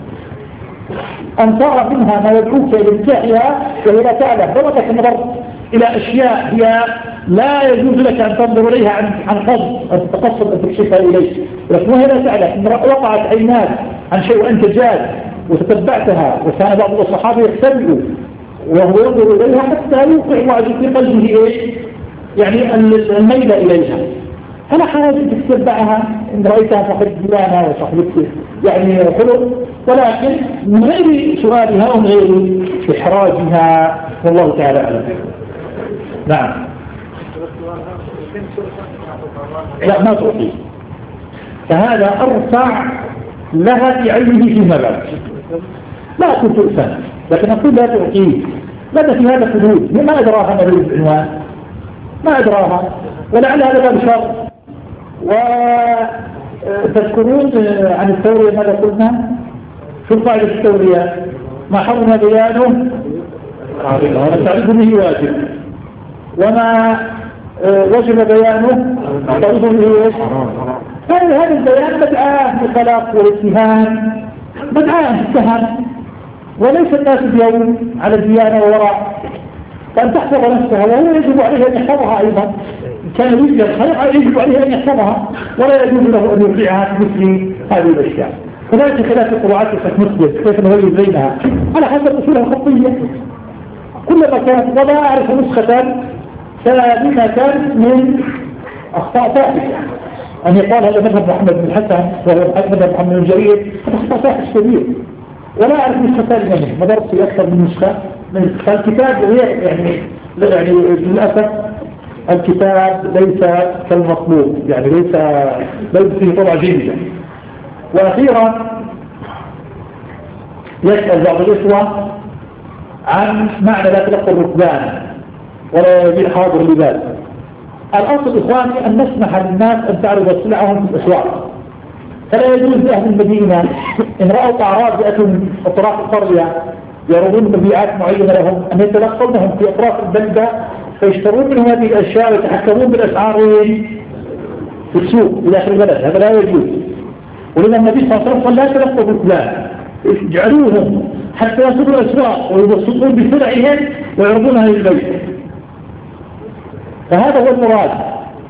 أن ترى منها ما يدعوك إلى نكاحها وهي لا تعلم. ضربك النظر إلى أشياء هي لا يجوز لك أن تنظر إليها عن قصد، أن تتقصد أن تكشفها إليك، لكن وهي لا تعلم إن وقعت عيناك عن شيء وأنت جاد وتتبعتها، وكان بعض الصحابة يحتملوا وهو ينظر إليها حتى يوقع وعد في قلبه يعني الميل إليها. فلا حاجة تتبعها إن رأيتها فقد جوانا وصحبتك يعني خلق، ولكن من غير سؤالها ومن غير إحراجها، والله تعالى أعلم. نعم. لا ما تعطي، فهذا أرفع لها في علمه فيما بعد. لا أكون تؤثن، لكن أقول لا تعطيه. ماذا في هذا حدود؟ ما أدراها ما يريد العنوان، ما أدراها، ولعل هذا باب شر. وتذكرون عن الثورية ماذا قلنا؟ شو القاعدة الثورية؟ ما حرم بيانه التعريف به واجب، وما وجب بيانه التعريف به ايش؟ هذا البيان مدعاه للطلاق والاتهام، مدعاه للتهم، وليس الناس اليوم على الديانة ووراء، فأن تحفظ نفسها وهو يجب عليه أن يحفظها أيضا. إن كان يريد الخير يجب عليه أن يحفظها، ولا يجوز له أن يرجعها في مثل هذه الأشياء. كذلك خلاف القراءات مسجد كيف نغير بينها على حسب أصولها الخطية. كلما كانت ولا أعرف نسخة سالمة من أخطاء فاحشة، أن يقال هذا مذهب محمد بن الحسن وهو مذهب محمد بن جرير، هذا أخطاء فاحش كبير، ولا أعرف نسخة سالمة منه. مدرت في أكثر من نسخة من الكتاب غير يعني للأسف الكتاب ليس كالمطلوب، يعني ليس فيه طبعة جيدة. وأخيرا يسأل بعض الإخوة عن معنى لا تلقى الركبان ولا يبيع حاضر لباس. الأصل إخواني أن نسمح للناس أن تعرض سلعهم في الأسواق، فلا يجوز لأهل المدينة إن رأوا أعراض يأتوا من أطراف القرية يعرضون مبيعات معينة لهم أن يتلقونهم في أطراف البلدة فيشترون من هذه الأشياء ويتحكمون بالأسعار في السوق في داخل البلد. هذا لا يجوز. ولما النبي صلى الله عليه وسلم قال لا تلقوا بالكلام، اجعلوهم حتى يصلوا الأسواق ويبسطون بسلعهم ويعرضونها للبيع. فهذا هو المراد.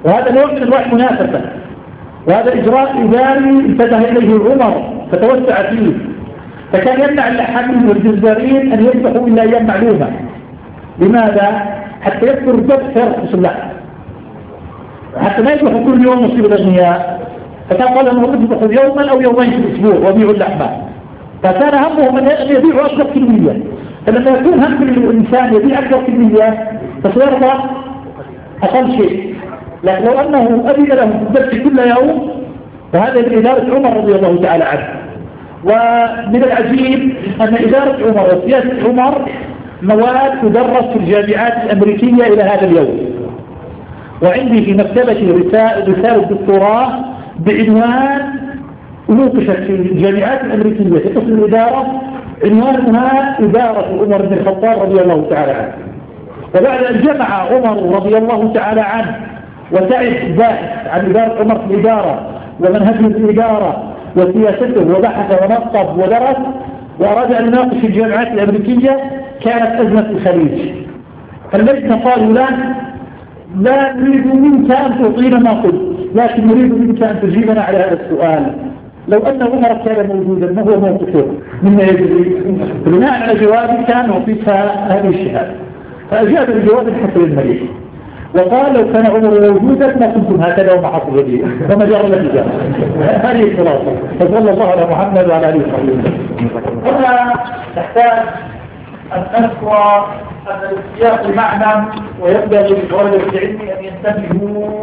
وهذا نوع من أنواع المنافسة، وهذا إجراء إداري انتبه إليه عمر فتوسع فيه، فكان يمنع اللحامين والجزارين أن يذبحوا إلا أيام معلومة. لماذا؟ حتى يكثر الذبح فيرخص اللحم، حتى ما يذبحوا كل يوم يصيب الأغنياء. فكان قال أنه يذبحوا يوما أو يومين في الأسبوع ويبيعوا اللحمة، فكان همهم أن يبيعوا أكثر كمية. فلما يكون هم الإنسان يبيع أكثر كمية فسيرضى أقل شيء. لكن لو أنه أذن له الذبح كل يوم، فهذا من إدارة عمر رضي الله تعالى عنه. ومن العجيب أن إدارة عمر وسياسة عمر مواد تدرس في الجامعات الأمريكية إلى هذا اليوم. وعندي في مكتبتي رسالة دكتوراه بعنوان نوقشت في الجامعات الأمريكية في قسم الإدارة، عنوانها إدارة عمر بن الخطاب رضي الله تعالى عنه. وبعد أن جمع عمر رضي الله تعالى عنه وسعد باحث عن إدارة عمر في الإدارة ومنهجه في الإدارة وسياسته وبحث ونقب ودرس وأراد أن يناقش في الجامعات الأمريكية، كانت أزمة الخليج. فاللجنة قالوا لا نريد منك أن تعطينا ما قلت، لكن نريد منك أن تجيبنا على هذا السؤال: لو أن عمر كان موجودا ما هو موقفه مما يجري؟ بناء على جوابي كان أعطيك هذه الشهادة. فأجاب بجواب حسن المليح وقال: لو كان عمر موجودا ما كنتم هكذا وما حصل لي وما جرى النتيجة. هذه الخلاصة. فصلى الله على محمد وعلى آله وصحبه وسلم. هنا نحتاج أن نذكر أن السياق المعنى وينبغي لطلبة العلم أن ينتبهوا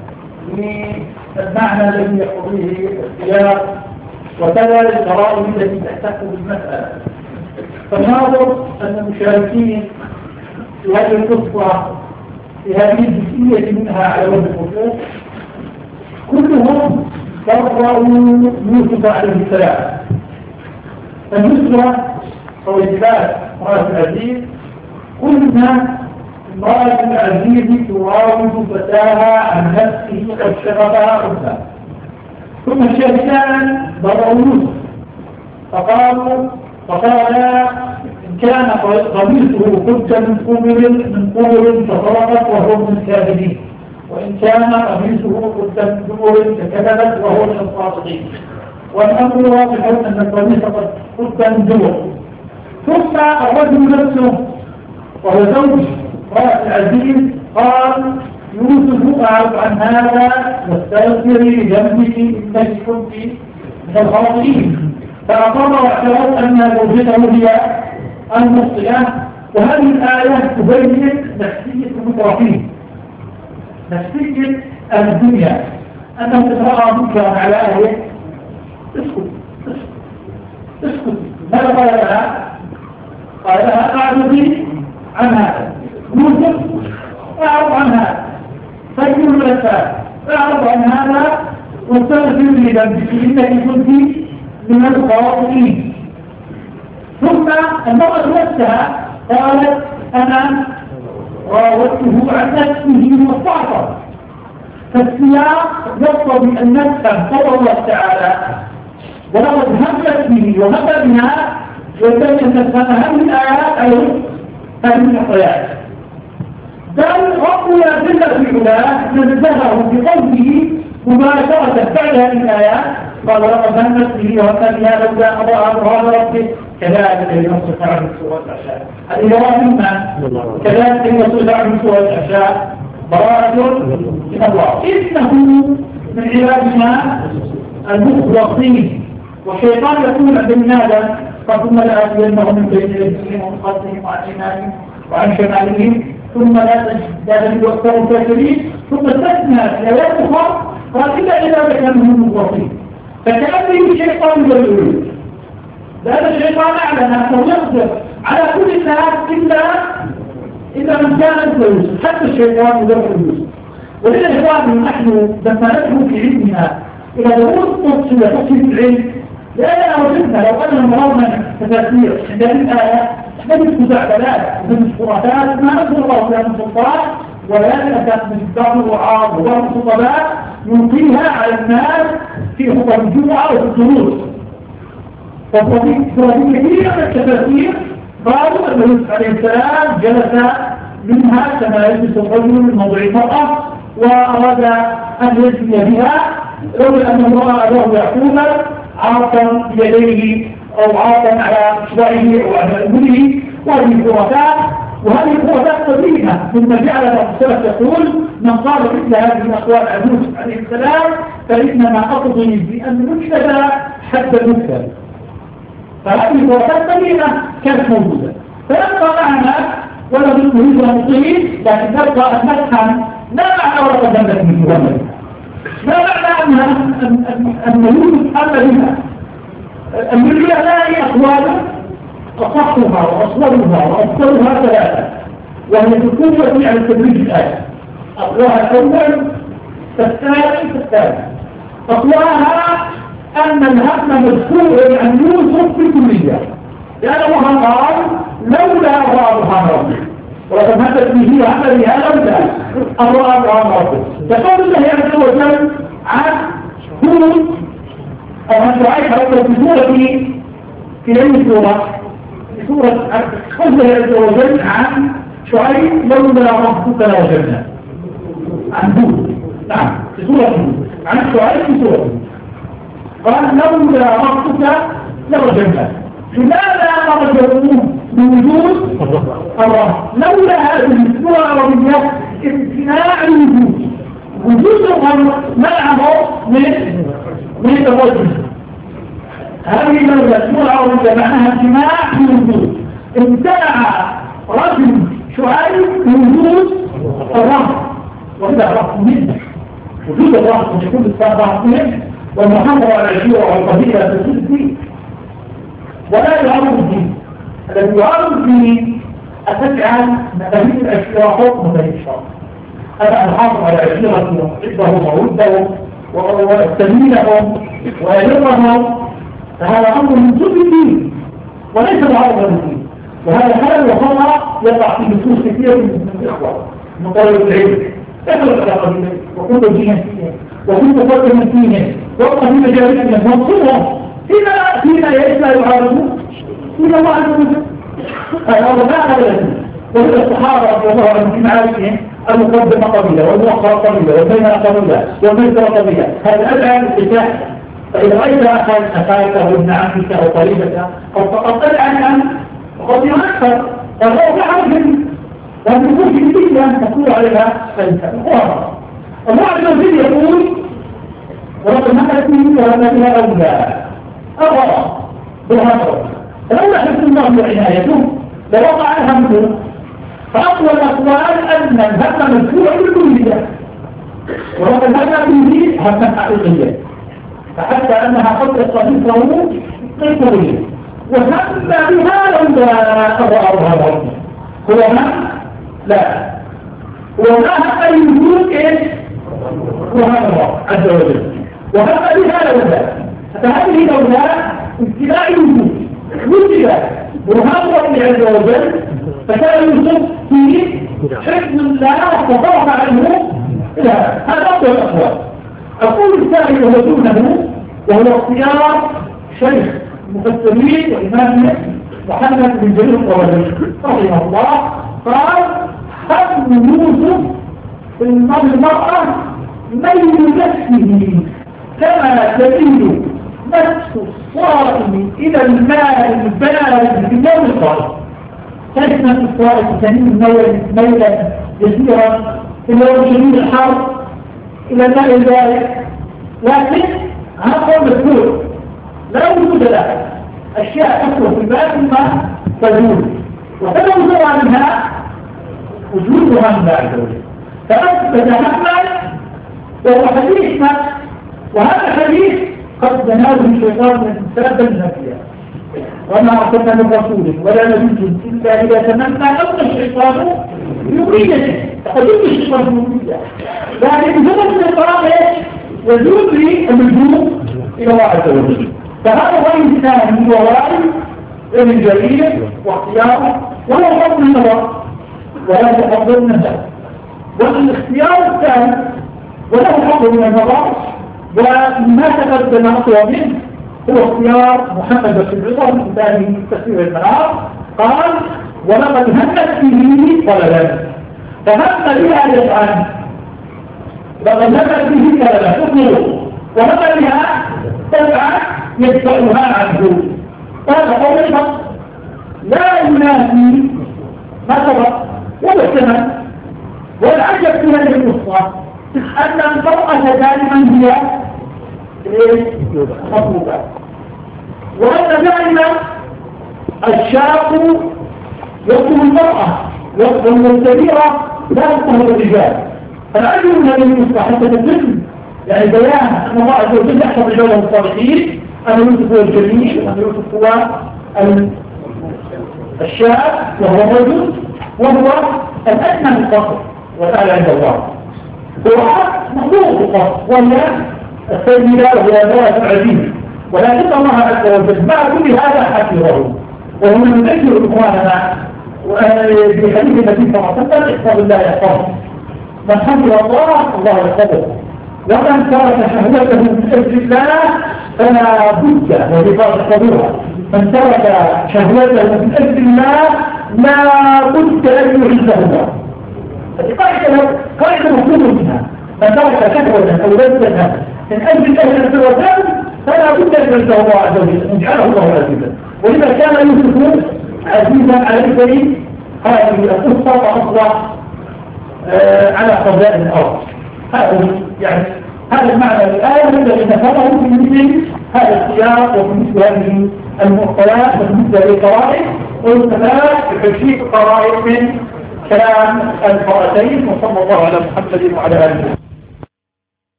للمعنى الذي يقضيه السياق وكذا القرائن التي تحتك بالمسألة. فالناظر أن المشاركين في هذه القصة في هذه الجزئية منها على وجه الخصوص كلهم قرأوا يوسف عليه السلام. فالنسرة وإجبات امرأة العزيز، قلنا امرأة العزيز تراود فتاها عن نفسه قد شغفها أنثى. ثم الشهدان ضربوا يوسف فقال: إن كان قميصه قد من قبل فصدقت وهو من الكاذبين، وإن كان قميصه قد من دبر فكذبت وهو من الصادقين. والأمر واضح أن القميص قد من دبر. ثم الرجل نفسه وهو زوج امرأة العزيز قال: يوسف أعرض عن هذا واستغفري لذنبك إنك كنت من الخاطئين. فأقر واعترف أن زوجته هي المخطئة. وهذه الآية تبين نفسية المترفين، نفسية الدنيا، أنه تترأى منكرا على أهله اسكت. ماذا قال لها؟ قال لها: أعرضي عن هذا. يوسف أعرض عن هذا، فيقول لك أعرض عن هذا واستغفر لذنبك إنك كنت من الخاطئين. ثم المرأة نفسها قالت: أنا راودته عن نفسه واستعصى. فالسياق يقتضي أن نفهم قول الله تعالى: ولقد همت به وهم بها، يبين أن نفهم هذه الآيات أو هذه الحياة. بل ربنا جل في علاه نزهه بقوله مباشرة بعد هذه الآيات قال: ولقد همت به وهم بها لولا أضاء برهان ربه كذلك ينصف عنه سورة الأحشاء. هذه مما كذلك ينصف عنه سورة الأحشاء براءة من الله. إنه من عبادنا المخلصين. والشيطان يقول عند النادى: ثم لآتينهم من بين أيديهم ومن خلفهم وعن أيمانهم وعن شمالهم ثم لا تجد أكثر الكافرين. ثم استثنى في آيات أخرى قال: إلا عبادك منهم المخلصين. فكأنه الشيطان يقول هذا الشيطان أعلن أنه يقدر على كل الناس إلا من كان يوسف، حتى الشيطان يدرك يوسف. ولذا إخواني نحن لما ندخل في علمنا إلى دروس تفصيل العلم، لأننا وجدنا لو أننا مرضنا تفاسير عند هذه الآية نجد مزعبلات ومن خرافات ما نزل الله فيها من سلطان، ولكن أتت من بعض الوعاظ وبعض الخطبات يلقيها على الناس في خطب الجمعة وفي الدروس. ففي كثير من التفاسير قالوا أن يوسف عليه السلام جلس منها كما يجلس الرجل من موضع المرأة وأراد أن يجري بها لولا أن الله له يعقوبا عاطا بيديه أو عاطا على إصبعه أو على أنمله وهذه فرصات، وهذه فرصات قديمة ثم جعل السلف يقول من قال مثل هذه الأقوال عن يوسف عليه السلام فإنما أقضي بأن نكتب حتى نكتب. فهذه فرصات قديمة كانت موجودة، فيبقى معنا ولم نريد أن نطيل، لكن نبقى أن نفهم لا معنى ورقة دمت من جوامل، لا معنى أن يوسف أمر بها. المرجع لا هي أقوال أصحها وأصلها وأصلها ثلاثة، وهي تكون على التدريج الآية. أقواها الأول فالثاني. أقواها أن الهم مذكور عن يوسف في كلية، لأن الله قال لولا أرى برهان ربي، وتمهدت به عملها لولا أرى برهان ربي. فقول الله عز وجل عن هود أو عن شعيب حتى في سورة في أي سورة؟ في سورة قول الله عز وجل عن شعيب لولا ربك لوجدنا. عن هود، نعم، في سورة هود. عن شعيب في سورة هود قال لولا ربك لوجدنا. لماذا رجعوه بوجود الله؟ لولا هذه السورة العربية امتناع الوجود، وجودهم منعه من الرجل. هذه لولا السورة العربية معناها امتناع الوجود، امتنع رجل شعيب بوجود الرب، وإذا الرب منه وجود الرب يكون بالسابع منه والمحافظة على العشيرة والقبيلة تسد فيه، ولا يعرض الدين. الذي يعرض الدين أتجعل مفاهيم العشيرة حكم مفاهيم الشرع. أنا أحافظ على عشيرتهم وعدهم وتميينهم وأجرهم، فهذا أمر من جزء الدين وليس معارض الدين. وهذا حال وخطأ يقع في نصوص كثيرة من الإخوة من طالب العلم يخلق على قبيلة وكل دينا فيها وكل فرق فيها وقع في مجالسهم وانصرهم فيما لا يعارضون فيما الله عز وجل. هذا ما أبدا. وإذا الصحابة رضي الله عنهم في معاركهم المقدمة قبيلة والمؤخرة قبيلة والبينة قبيلة والميسرة قبيلة، هذا أدعى للاتجاه. فإذا رأيت أخاك أو ابن عمك أو قريبك أو فقد أدعى عنه وقد يؤثر فهو يعرف وأن يكون في الدنيا أن تكون عليها فالسابقها. الله عز وجل يقول ولقد نحن فيه وهذا أولى أرى بالهضر، فلولا حفظ الله وعنايته لوقع الهم. فأقوى الأقوال أن الهم مذكور بالكلية، ولقد هم فيه هما حقيقيا، فحتى أنها قد تصدقه قيقولية وهم بها لولا أرى الهم. هو هم؟ لا، هو ما هم يوجد إيش؟ هو هم الله عز وجل، وهم بها لولا. فهذه لولا ابتلاء الوجود وجد برهان ربي عز وجل، فكان يوسف في حفظ الله وطرح عنه إلى هذا أفضل الأقوال. القول الثاني وهو دونه وهو اختيار شيخ المفسرين وإمامه محمد بن جرير الطبري رحمه الله قال حمل يوسف في المرأة ميل نفسه كما تميل نفس الصائم إلى الماء البارد في اليوم الصائم. كانت نفس الصائم تميل ميلا يسيرا في اليوم الشديد الحر إلى الماء البارد، لكن هذا مذكور لا وجود له. أشياء تخرج في الماء ثم تزول وتنوز عنها وجودها من بعد ذلك، فأثبت همًا وهو حديث نفس. وهذا الحديث قد تناول الشيطان من سبب النبي وما أرسلنا من رسول ولا نبي إلا إذا تمنى أن الشيطان يريده، فقد يريد الشيطان يريده، لكن بسبب الشيطان يجوز اللجوء إلى الله عز وجل. فهذا هو الإنسان ووارد ابن جرير واختياره ولا حكم النظر ولا تحضر النظر، والاختيار الثاني وله حكم من النظر وما تقدم أقوى منه هو اختيار محمد بن رضا من كتابه تفسير المنار. قال ولقد همت به ولدا، فهم بها يفعل بل نبأ به كلمة تطلق ونبأ بها تبعا يدفعها عنه. هذا قول الحق لا ينافي ما سبق ولا كمان. والعجب في هذه القصة أن المرأة دائما هي مطلوبة، وأن دائما الشاب يطلب المرأة والكبيرة لا تطلب الرجال. فالعجب من هذه القصة حتى تتم يعني بيان أن الله عز وجل يحفظ رجاله الصالحين، أن يوسف هو الجميل وأن يوسف هو الشاب وهو الرجل وهو الأدنى من القصر وتعالى عند الله. هو مخلوق القصر وهي السيدة وهي ذات العزيز، ولكن الله عز وجل مع كل هذا حفظه. وهو من ذكر إخواننا بحديث النبي صلى الله عليه وسلم احفظ الله يحفظه، من حفظ الله الله يحفظه، ومن ترك شهوته من أجل الله فلا بد وهي تحفظها. من ترك شهوته من أجل الله لا بد أن يعزه الله. هذه قاعدة مفهومة منها. من ترك شهوته أو لذته من أجل الله فلا بد أن يعزه الله عز وجل، أن يجعله الله عزيزا. ولذا كان يوسف عزيزا على الكريم هذه القصة وأصبح على قضاء الأرض. هذا يعني هذا المعنى الآية الذي نفره في مثل هذا السياق وفي مثل هذه المعطيات وفي مثل هذه القرائن، والثبات بتشريف قرائن من كلام المرأتين. وصلى الله على محمد وعلى آله.